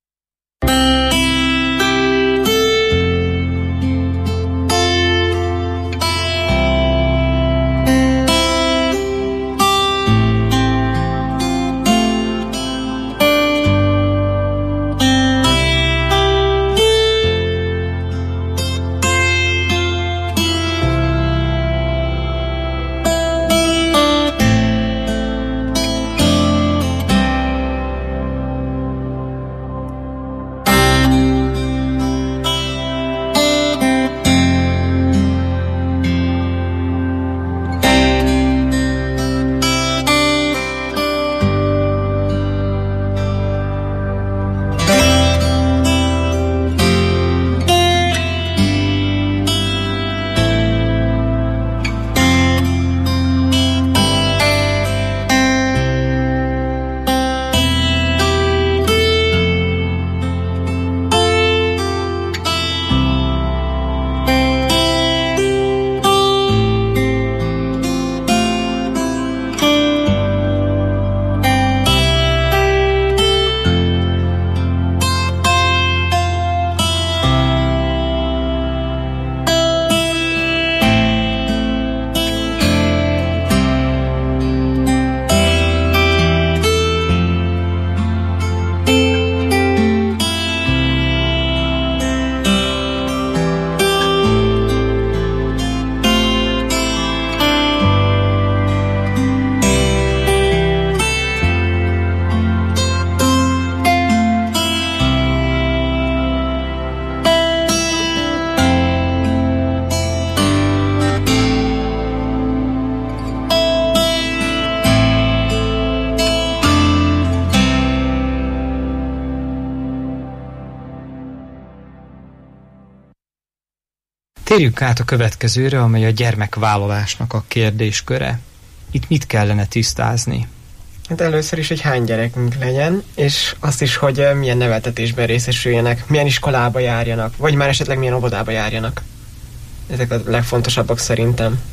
Térjünk át a következőre, amely a gyermekvállalásnak a kérdésköre. Itt mit kellene tisztázni? Hát először is, hogy hány gyerekünk legyen, és azt is, hogy milyen neveltetésben részesüljenek, milyen iskolába járjanak, vagy már esetleg milyen óvodába járjanak. Ezek a legfontosabbak szerintem.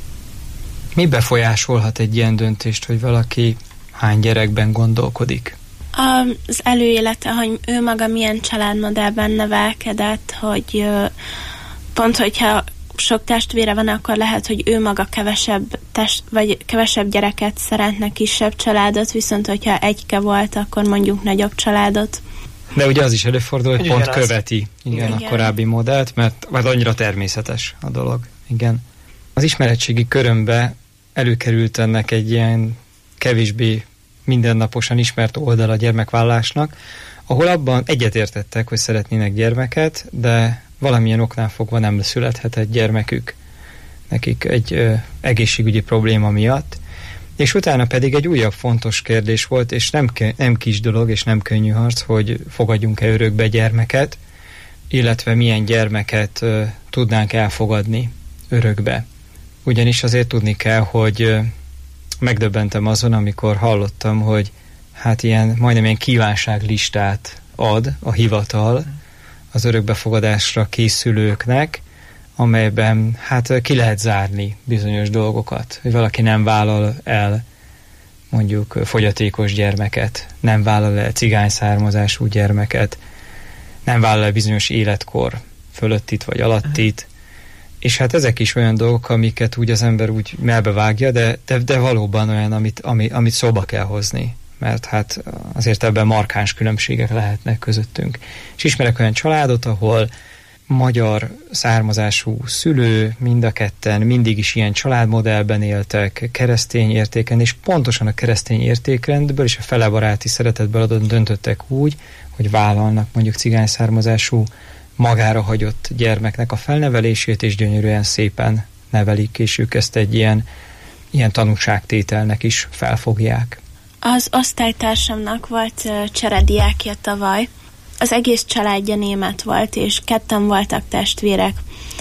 Mi befolyásolhat egy ilyen döntést, hogy valaki hány gyerekben gondolkodik? Az előélete, hogy ő maga milyen családmodellben nevelkedett, hogy pont, hogyha sok testvére van, akkor lehet, hogy ő maga kevesebb, test, vagy kevesebb gyereket szeretne, kisebb családot, viszont hogyha egyke volt, akkor mondjuk nagyobb családot. De ugye az is előfordul, hogy ugyanaz. Pont követi igen, igen. a korábbi modellt, mert, mert annyira természetes a dolog. Igen. Az ismeretségi körömbe előkerült ennek egy ilyen kevésbé mindennaposan ismert oldal a gyermekvállalásnak, ahol abban egyetértettek, hogy szeretnének gyermeket, de valamilyen oknál fogva nem születhetett gyermekük nekik egy ö, egészségügyi probléma miatt. És utána pedig egy újabb fontos kérdés volt, és nem, nem kis dolog, és nem könnyű harc, hogy fogadjunk-e örökbe gyermeket, illetve milyen gyermeket ö, tudnánk elfogadni örökbe. Ugyanis azért tudni kell, hogy ö, megdöbbentem azon, amikor hallottam, hogy hát ilyen majdnem ilyen kívánságlistát ad a hivatal az örökbefogadásra készülőknek, amelyben hát ki lehet zárni bizonyos dolgokat, hogy valaki nem vállal el mondjuk fogyatékos gyermeket, nem vállal el cigány származású gyermeket, nem vállal el bizonyos életkor fölöttit vagy alattit, és hát ezek is olyan dolgok, amiket úgy az ember úgy melbevágja, de, de, de valóban olyan, amit, ami, amit szóba kell hozni, mert hát azért ebben markáns különbségek lehetnek közöttünk. És ismerek olyan családot, ahol magyar származású szülő, mind a ketten mindig is ilyen családmodellben éltek, keresztény értéken, és pontosan a keresztény értékrendből és a felebaráti szeretetből adott döntöttek úgy, hogy vállalnak mondjuk cigány származású magára hagyott gyermeknek a felnevelését, és gyönyörűen szépen nevelik, és ők ezt egy ilyen, ilyen tanúságtételnek is felfogják. Az osztálytársamnak volt cserediákja tavaly, az egész családja német volt, és ketten voltak testvérek.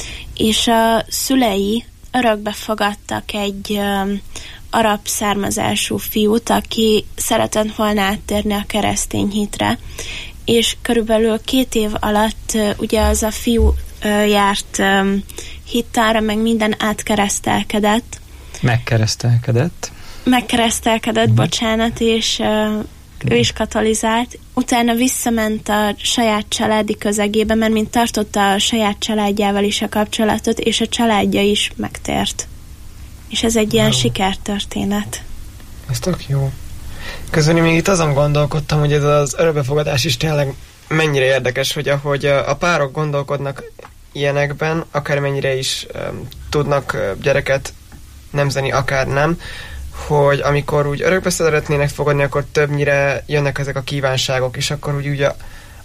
És a szülei örökbe fogadtak egy um, arab származású fiút, aki szeretett volna áttérni a keresztény hitre, és körülbelül két év alatt uh, ugye az a fiú uh, járt um, hittára, meg minden átkeresztelkedett. Megkeresztelkedett. Megkeresztelkedett, mm. bocsánat, és uh, ő is katolizált. Utána visszament a saját családi közegébe, mert mint tartotta a saját családjával is a kapcsolatot, és a családja is megtért. És ez egy ilyen sikertörténet. Ez tök jó. Közben még itt azon gondolkodtam, hogy ez az örökbefogadás is tényleg mennyire érdekes, hogy ahogy a párok gondolkodnak ilyenekben, akár mennyire is um, tudnak uh, gyereket nemzeni, akár nem, hogy amikor úgy örökbe szeretnének fogadni, akkor többnyire jönnek ezek a kívánságok, és akkor úgy, úgy a,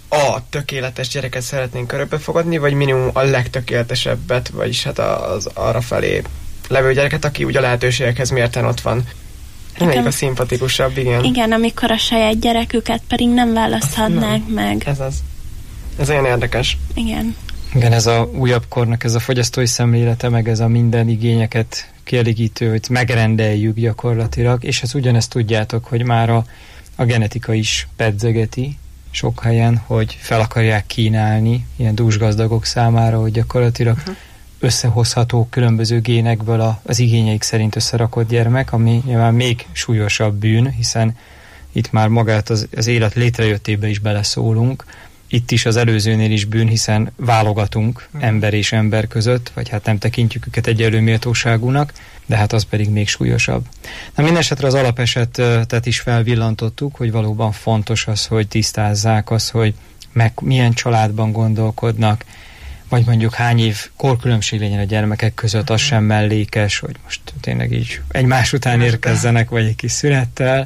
a tökéletes gyereket szeretnénk örökbe fogadni, vagy minimum a legtökéletesebbet, vagyis hát az arra felé levő gyereket, aki úgy a lehetőségekhez mérten ott van. Melyik a szimpatikusabb, igen. Igen, amikor a saját gyereküket pedig nem választhatnák nem. meg. Ez az. Ez olyan érdekes. Igen. Igen, ez a újabb kornak ez a fogyasztói szemlélete, meg ez a minden igényeket kielégítő, hogy megrendeljük gyakorlatilag, és ezt ugyanezt tudjátok, hogy már a, a genetika is pedzegeti sok helyen, hogy fel akarják kínálni ilyen dúsgazdagok számára, hogy gyakorlatilag uh-huh. összehozható különböző génekből a, az igényeik szerint összerakott gyermek, ami nyilván még súlyosabb bűn, hiszen itt már magát az, az élet létrejöttébe is beleszólunk. Itt is az előzőnél is bűn, hiszen válogatunk mm. ember és ember között, vagy hát nem tekintjük őket egyenlő méltóságúnak, de hát az pedig még súlyosabb. Na mindenesetre az alapesetet is felvillantottuk, hogy valóban fontos az, hogy tisztázzák az, hogy meg milyen családban gondolkodnak, vagy mondjuk hány év korkülönbség legyen a gyermekek között, az sem mellékes, hogy most tényleg így egymás után érkezzenek, vagy egy kis szünettel.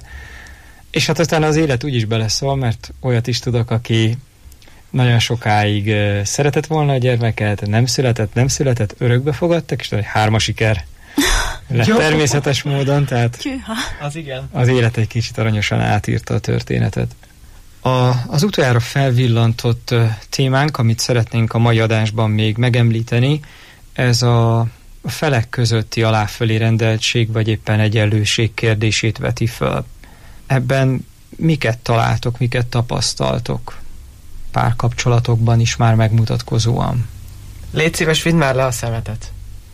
És hát aztán az élet úgyis beleszól, mert olyat is tudok, aki nagyon sokáig uh, szeretett volna a gyermeket, nem született, nem született, örökbe fogadtak, és egy hárma siker lett természetes módon, tehát az, igen. az élet egy kicsit aranyosan átírta a történetet. A, az utoljára felvillantott uh, témánk, amit szeretnénk a mai adásban még megemlíteni, ez a, a felek közötti aláfölé rendeltség, vagy éppen egyenlőség kérdését veti föl. Ebben miket találtok, miket tapasztaltok? Párkapcsolatokban is már megmutatkozóan. Légy szíves, vidd már le a szemetet.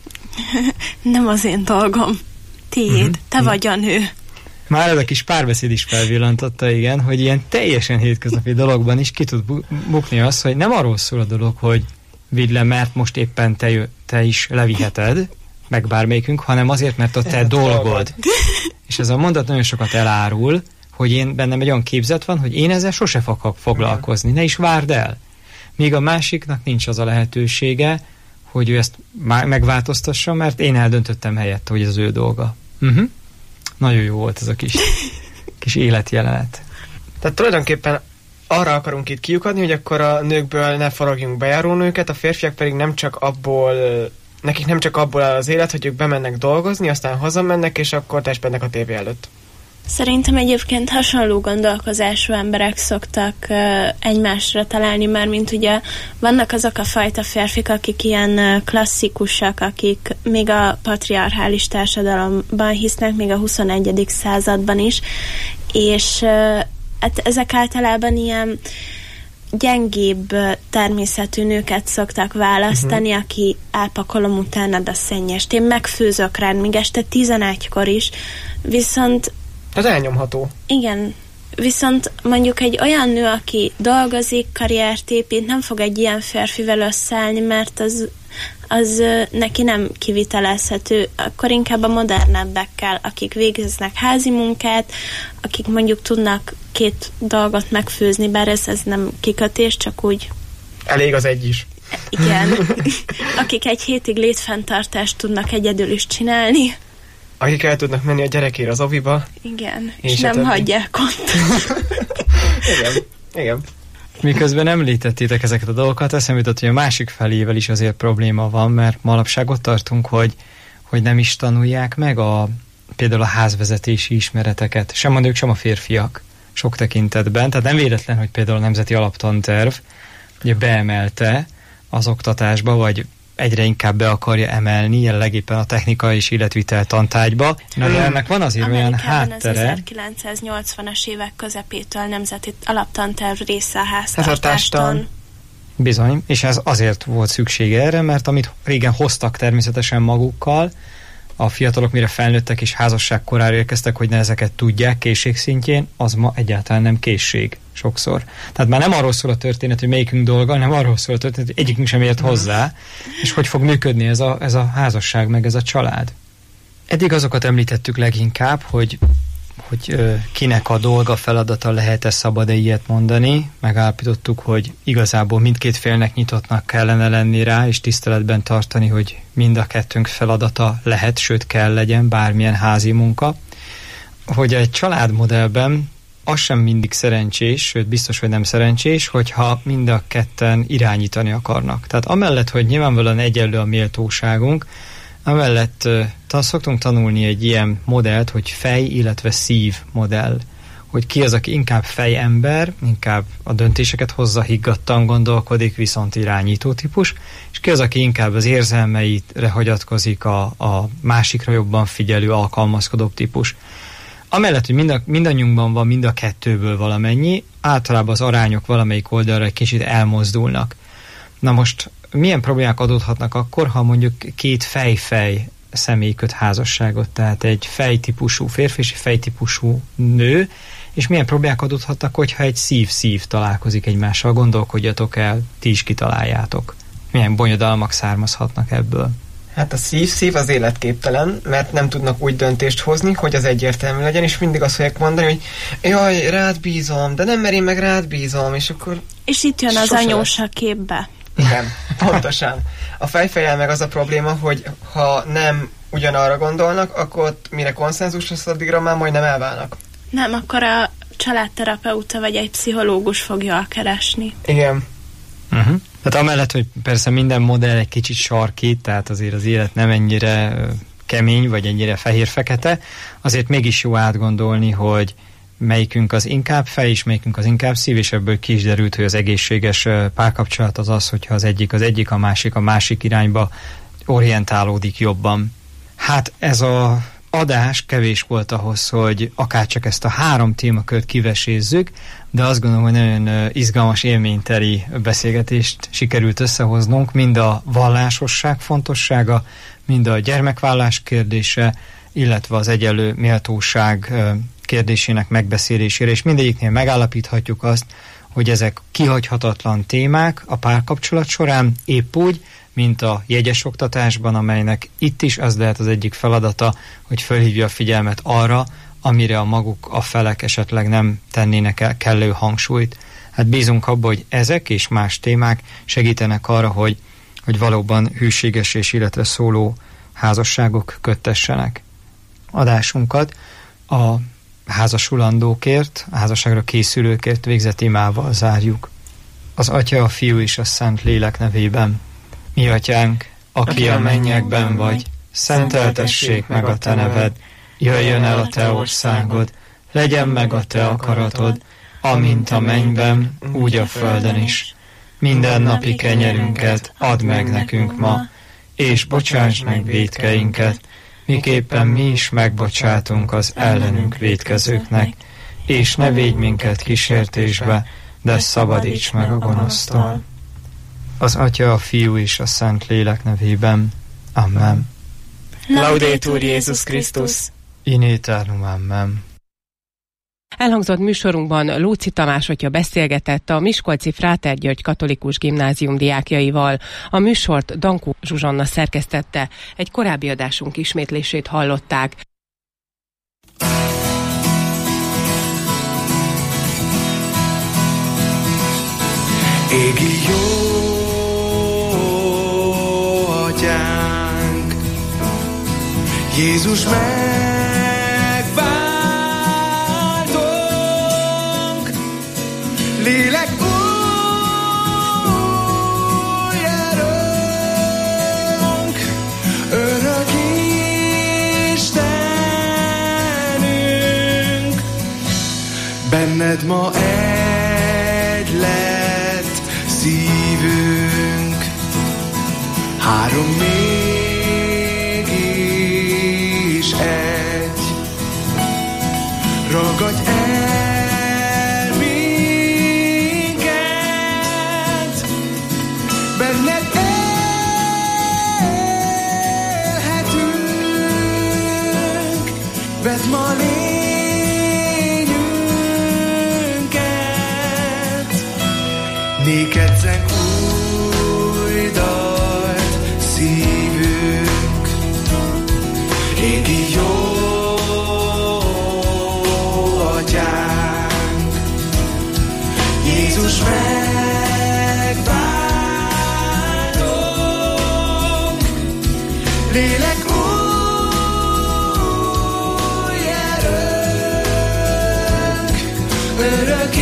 Nem az én dolgom. Tiéd, mm-hmm. te mm. vagy a nő. Már ez a kis párbeszéd is felvillantotta, igen, hogy ilyen teljesen hétköznapi dologban is ki tud bukni az, hogy nem arról szól a dolog, hogy vidd le, mert most éppen te, te is leviheted, meg bármelyikünk, hanem azért, mert a te ez dolgod. És ez a mondat nagyon sokat elárul, hogy én bennem egy olyan képzet van, hogy én ezzel sose fogok foglalkozni, ne is várd el. Míg a másiknak nincs az a lehetősége, hogy ő ezt megváltoztassa, mert én eldöntöttem helyette, hogy ez az ő dolga. Uh-huh. Nagyon jó volt ez a kis, kis életjelenet. Tehát tulajdonképpen arra akarunk itt kiukadni, hogy akkor a nőkből ne faragjunk bejárónőket, a férfiak pedig nem csak abból, nekik nem csak abból áll az élet, hogy ők bemennek dolgozni, aztán hazamennek, és akkor testbennek a tévé előtt. Szerintem egyébként hasonló gondolkozású emberek szoktak uh, egymásra találni, mert mint ugye vannak azok a fajta férfik, akik ilyen uh, klasszikusak, akik még a patriarchális társadalomban hisznek, még a huszonegyedik században is, és uh, hát ezek általában ilyen gyengébb természetű nőket szoktak választani, uh-huh. aki elpakolom utánad a szennyest. Én megfőzök rád, még este tizenegykor is, viszont ez elnyomható. Igen, viszont mondjuk egy olyan nő, aki dolgozik, karriert épít, nem fog egy ilyen férfivel összeállni, mert az, az neki nem kivitelezhető. Akkor inkább a modernebbekkel, akik végeznek házi munkát, akik mondjuk tudnak két dolgot megfőzni, bár ez, ez nem kikötés, csak úgy... Elég az egy is. Igen. Akik egy hétig létfenntartást tudnak egyedül is csinálni. Akik el tudnak menni a gyerekére az oviba. Igen, és, és nem hagyják ott. Igen, igen. Miközben említettétek ezeket a dolgokat, eszembe jutott, hogy a másik felével is azért probléma van, mert manapság ott tartunk, hogy, hogy nem is tanulják meg a, például a házvezetési ismereteket. Sem a nők, sem a férfiak. sok tekintetben. Tehát nem véletlen, hogy például a Nemzeti Alaptanterv ugye beemelte az oktatásba, vagy egyre inkább be akarja emelni, jelenleg éppen a technika és életvitel tantárgyba. Na, de ennek van azért olyan háttere. Az ezerkilencszáznyolcvanas évek közepétől Nemzeti Alaptanterv része a háztartástan. Bizony, és ez azért volt szükség erre, mert amit régen hoztak természetesen magukkal, a fiatalok mire felnőttek és házasság korára érkeztek, hogy ne ezeket tudják készség szintjén, az ma egyáltalán nem készség sokszor. Tehát már nem arról szól a történet, hogy melyikünk dolga, hanem arról szól a történet, hogy egyikünk sem ért hozzá, és hogy fog működni ez a, ez a házasság, meg ez a család. Eddig azokat említettük leginkább, hogy hogy ö, kinek a dolga, feladata lehet-e, szabad-e ilyet mondani. Megállapítottuk, hogy igazából mindkét félnek nyitottnak kellene lenni rá, és tiszteletben tartani, hogy mind a kettőnk feladata lehet, sőt kell legyen bármilyen házi munka. Hogy egy családmodellben az sem mindig szerencsés, sőt biztos, hogy nem szerencsés, hogyha mind a ketten irányítani akarnak. Tehát amellett, hogy nyilvánvalóan egyenlő a méltóságunk, amellett uh, szoktunk tanulni egy ilyen modellt, hogy fej, illetve szív modell. Hogy ki az, aki inkább fejember, inkább a döntéseket hozza, higgadtan gondolkodik, viszont irányító típus, és ki az, aki inkább az érzelmeire hagyatkozik, a, a másikra jobban figyelő, alkalmazkodó típus. Amellett, hogy mind a, mindannyiunkban van mind a kettőből valamennyi, általában az arányok valamelyik oldalra egy kicsit elmozdulnak. Na most milyen problémák adódhatnak akkor, ha mondjuk két fej-fej személy köt házasságot, tehát egy fejtípusú férfi és egy fejtípusú nő, és milyen problémák adódhatnak, hogyha egy szív-szív találkozik egymással, gondolkodjatok el, ti is kitaláljátok. Milyen bonyodalmak származhatnak ebből? Hát a szív-szív az életképtelen, mert nem tudnak úgy döntést hozni, hogy az egyértelmű legyen, és mindig azt fogják mondani, hogy jaj, rád bízom, de nem merém meg rád bízom, és akkor... És itt jön az anyós a képbe. Igen, pontosan. A fejfejjel meg az a probléma, hogy ha nem ugyanarra gondolnak, akkor ott mire konszenzus lesz, addigra már majdnem elválnak. Nem, akkor a családterapeuta vagy egy pszichológus fogja keresni. Igen. Uh-huh. Tehát amellett, hogy persze minden modell egy kicsit sarkít, tehát azért az élet nem ennyire kemény, vagy ennyire fehér-fekete, azért mégis jó átgondolni, hogy melyikünk az inkább fej, és melyikünk az inkább szív, és ebből ki is derült, hogy az egészséges párkapcsolat az az, hogyha az egyik az egyik, a másik a másik irányba orientálódik jobban. Hát ez a adás kevés volt ahhoz, hogy akárcsak ezt a három témakört kivesézzük, de azt gondolom, hogy nagyon izgalmas, élményteli beszélgetést sikerült összehoznunk, mind a vallásosság fontossága, mind a gyermekvállás kérdése, illetve az egyenlő méltóság kérdésének megbeszélésére, és mindegyiknél megállapíthatjuk azt, hogy ezek kihagyhatatlan témák a párkapcsolat során, épp úgy, mint a jegyes oktatásban, amelynek itt is az lehet az egyik feladata, hogy felhívja a figyelmet arra, amire a maguk a felek esetleg nem tennének el kellő hangsúlyt. Hát bízunk abban, hogy ezek és más témák segítenek arra, hogy, hogy valóban hűséges és illetve szóló házasságok köttessenek. Adásunkat a házasulandókért, a házasságra készülőkért végzett imával zárjuk. Az Atya, a Fiú és a Szent Lélek nevében. Mi Atyánk, aki a mennyekben vagy, szenteltessék meg a te neved, jöjjön el a te országod, legyen meg a te akaratod, amint a mennyben, úgy a földön is. Minden napi kenyerünket add meg nekünk ma, és bocsásd meg vétkeinket, miképpen mi is megbocsátunk az ellenünk vétkezőknek, és ne védj minket kísértésbe, de szabadíts meg a gonosztól. Az Atya, a Fiú és a Szent Lélek nevében. Amen. Laudetur Jézus Krisztus. In aeternum amen. Elhangzott műsorunkban Lóczy Tamás atya beszélgetett a miskolci Fráter György Katolikus Gimnázium diákjaival. A műsort Dankó Zsuzsanna szerkesztette, egy korábbi adásunk ismétlését hallották. Égi jó atyánk, Jézus megváltunk, lélek újjárónk, örök Istenünk, benned ma egy lett szívünk, három mégis egy. Ragadj el minket, benned élhetünk, vedd ma lényünket, néked zeng új dalt szívünk, égi jó atyánk, Jézus megváltunk, lélek új erőnk, örök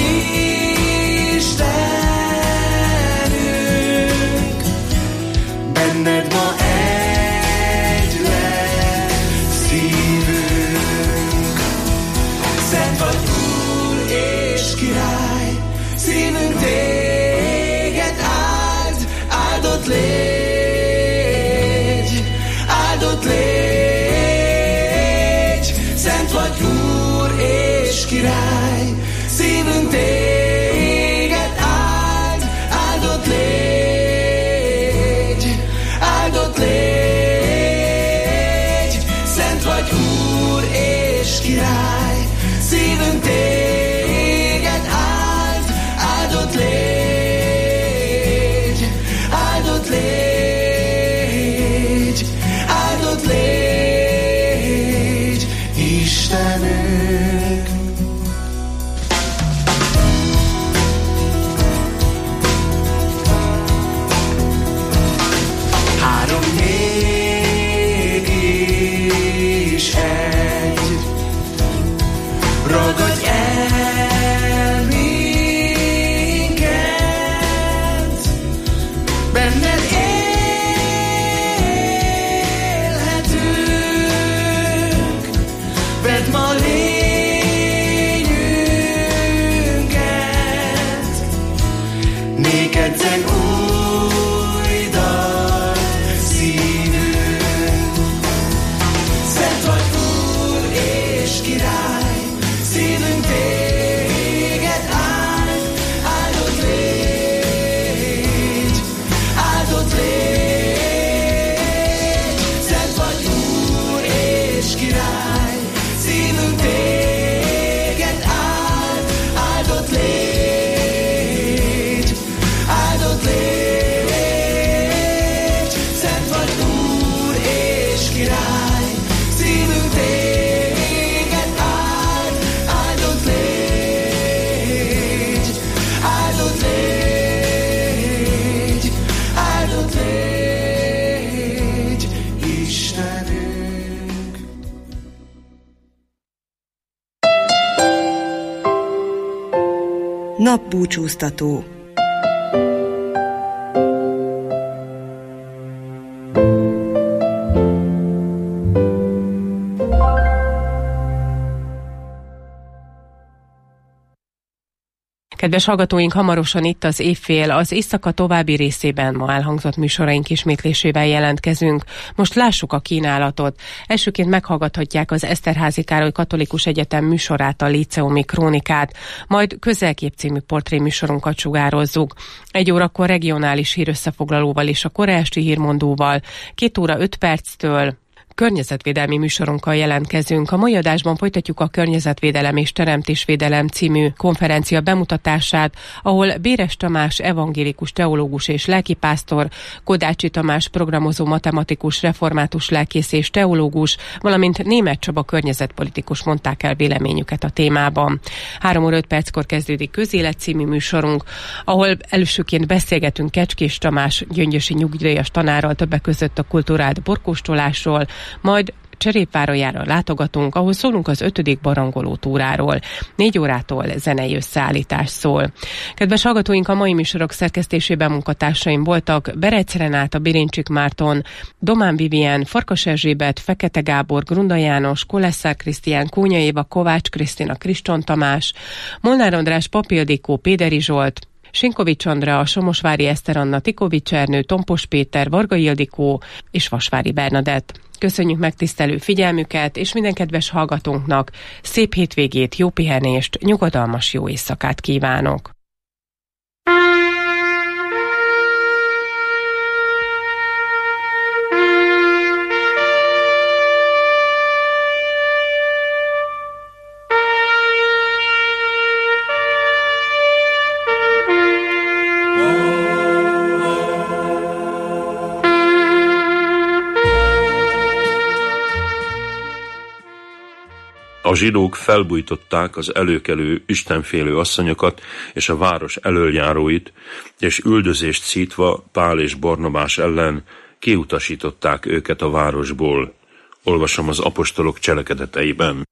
Istenünk, benned ma egy lett szívünk. Szent vagy Úr és Király, szívünk téged áld, áldott légy, áldott légy. Szent vagy Úr és Király, szívünk téged áld, áldott légy, áldott légy. Szent vagy Úr és Király, szívünk téged áld, áldott légy, áldott légy, áldott légy, Istenünk. Három mégis egy, ragadj el minket, benned élhetünk, vedd ma lényünket, néked zeng új dalt szívünk. Szent vagy Úr és Király, szívünk téged áld, áldott légy, áldott légy. Szent vagy Úr és Király, szívünk téged áld, áldott légy, áldott légy. Szent vagy Úr és Király, szívünk téged áld, áldott légy, áldott légy, áldott légy, Istenünk. Napbúcsúztató. Kedves hallgatóink, hamarosan itt az évfél, az éjszaka további részében ma elhangzott műsoraink ismétlésével jelentkezünk. Most lássuk a kínálatot. Elsőként meghallgathatják az Eszterházy Károly Katolikus Egyetem műsorát, a Líceumi Krónikát, majd Közelkép című portréműsorunkat sugározzuk. Egy órakor regionális hírösszefoglalóval és a kora esti hírmondóval, két óra öt perctől környezetvédelmi műsorunkkal jelentkezünk. A mai adásban folytatjuk a Környezetvédelem és Teremtésvédelem című konferencia bemutatását, ahol Béres Tamás evangélikus teológus és lelkipásztor, Kodácsi Tamás programozó matematikus, református lelkész és teológus, valamint Németh Csaba környezetpolitikus mondták el véleményüket a témában. Három óra öt perckor kezdődik Közélet című műsorunk, ahol elsőként beszélgetünk Kecskés Tamás gyöngyösi nyugdíjas tanárral, többek között a kulturált borkóstolásról, majd Cserépvárosjára látogatunk, ahol szólunk az ötödik barangoló túráról. Négy órától zenei összeállítás szól. Kedves hallgatóink, a mai műsorok szerkesztésében munkatársaim voltak Berec Renáta, Birincsik Márton, Domán Vivien, Farkas Erzsébet, Fekete Gábor, Grunda János, Kolesszár Krisztián, Kónya Éva, Kovács Krisztina, Kriston Tamás, Molnár András, Papildikó, Péderi Zsolt, Sinkovics Andrea, Somosvári Eszter Anna, Tikovics Ernő, Tompos Péter, Varga Ildikó és Vasvári Bernadett. Köszönjük megtisztelő figyelmüket, és minden kedves hallgatónknak szép hétvégét, jó pihenést, nyugodalmas jó éjszakát kívánok! A zsidók felbujtották az előkelő istenfélő asszonyokat és a város elöljáróit, és üldözést szítva Pál és Barnabás ellen kiutasították őket a városból. Olvasom az apostolok cselekedeteiben.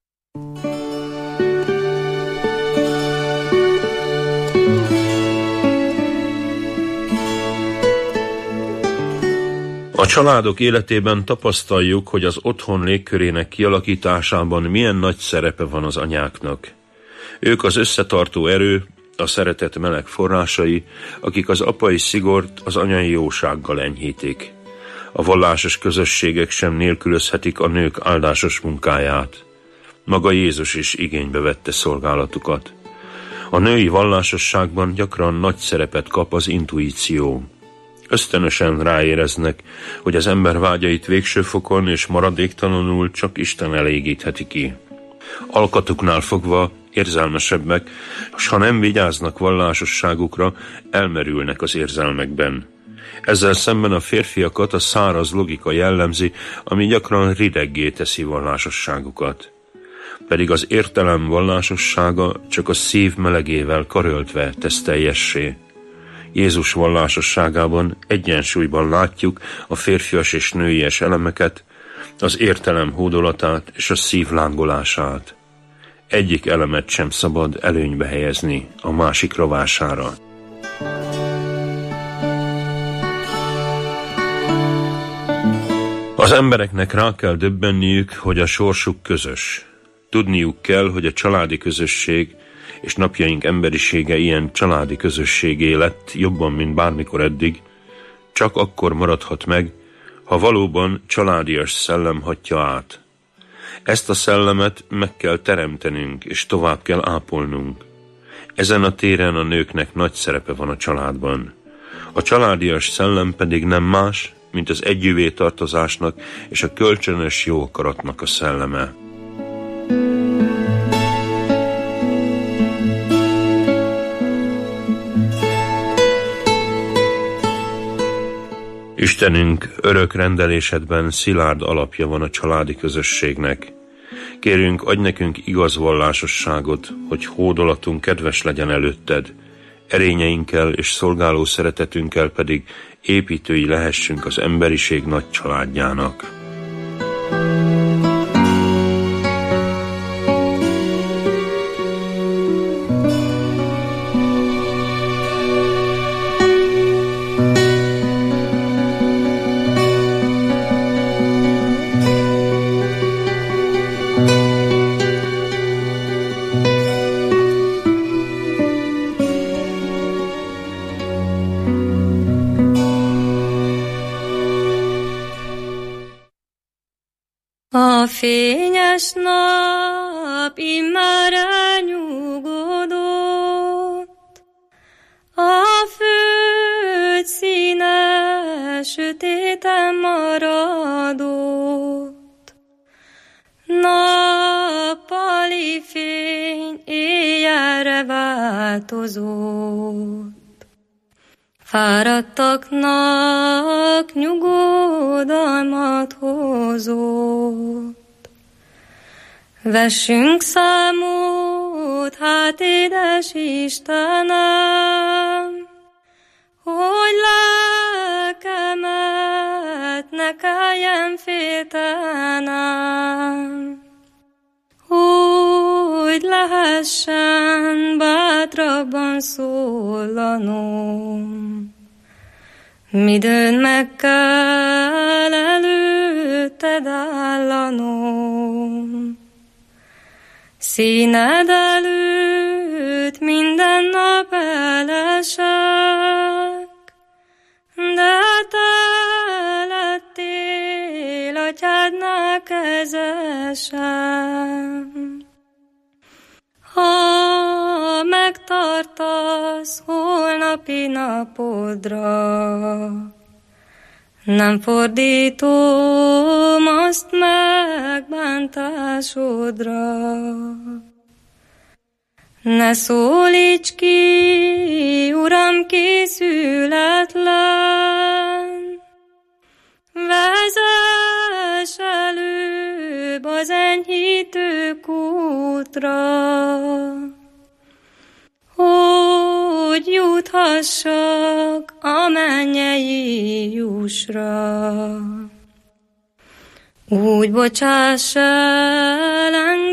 A családok életében tapasztaljuk, hogy az otthon légkörének kialakításában milyen nagy szerepe van az anyáknak. Ők az összetartó erő, a szeretet meleg forrásai, akik az apai szigort az anyai jósággal enyhítik. A vallásos közösségek sem nélkülözhetik a nők áldásos munkáját. Maga Jézus is igénybe vette szolgálatukat. A női vallásosságban gyakran nagy szerepet kap az intuíció. Ösztönösen ráéreznek, hogy az ember vágyait végső fokon és maradéktalanul csak Isten elégítheti ki. Alkatuknál fogva érzelmesebbek, s ha nem vigyáznak vallásosságukra, elmerülnek az érzelmekben. Ezzel szemben a férfiakat a száraz logika jellemzi, ami gyakran rideggé teszi vallásosságukat. Pedig az értelem vallásossága csak a szív melegével karöltve tesz teljessé. Jézus vallásosságában egyensúlyban látjuk a férfias és nőies elemeket, az értelem hódolatát és a szív lángolását. Egyik elemet sem szabad előnybe helyezni a másik rovására. Az embereknek rá kell döbbenniük, hogy a sorsuk közös. Tudniuk kell, hogy a családi közösség és napjaink emberisége ilyen családi közösségé lett jobban, mint bármikor eddig, csak akkor maradhat meg, ha valóban családias szellem hatja át. Ezt a szellemet meg kell teremtenünk, és tovább kell ápolnunk. Ezen a téren a nőknek nagy szerepe van a családban. A családias szellem pedig nem más, mint az együvé tartozásnak és a kölcsönös jó akaratnak a szelleme. Istenünk örök rendelésedben szilárd alapja van a családi közösségnek. Kérünk, adj nekünk igaz vallásosságot, hogy hódolatunk kedves legyen előtted, erényeinkkel és szolgáló szeretetünkkel pedig építői lehessünk az emberiség nagy családjának. A fényes nap immár elnyugodott, a föld színe sötéten maradott. Nappali fény éjjelre változott. Fáradtaknak nyugodalmat hozott. Vessünk számot, hát édes Istenem, hogy lelkemet ne kelljen féltenem, hogy lehessen bátrabban szólanom. Midőn meg kell előtted állanom, színed előtt minden nap elesek, de te lettél atyádnál kezesem. Ha megtartasz holnapi napodra, nem fordítom azt megbántásodra. Ne szólíts ki, Uram, készületlen, vezess előbb az enyhítő kútra, hogy juthassak a mennyei jussra. Úgy bocsáss el engem,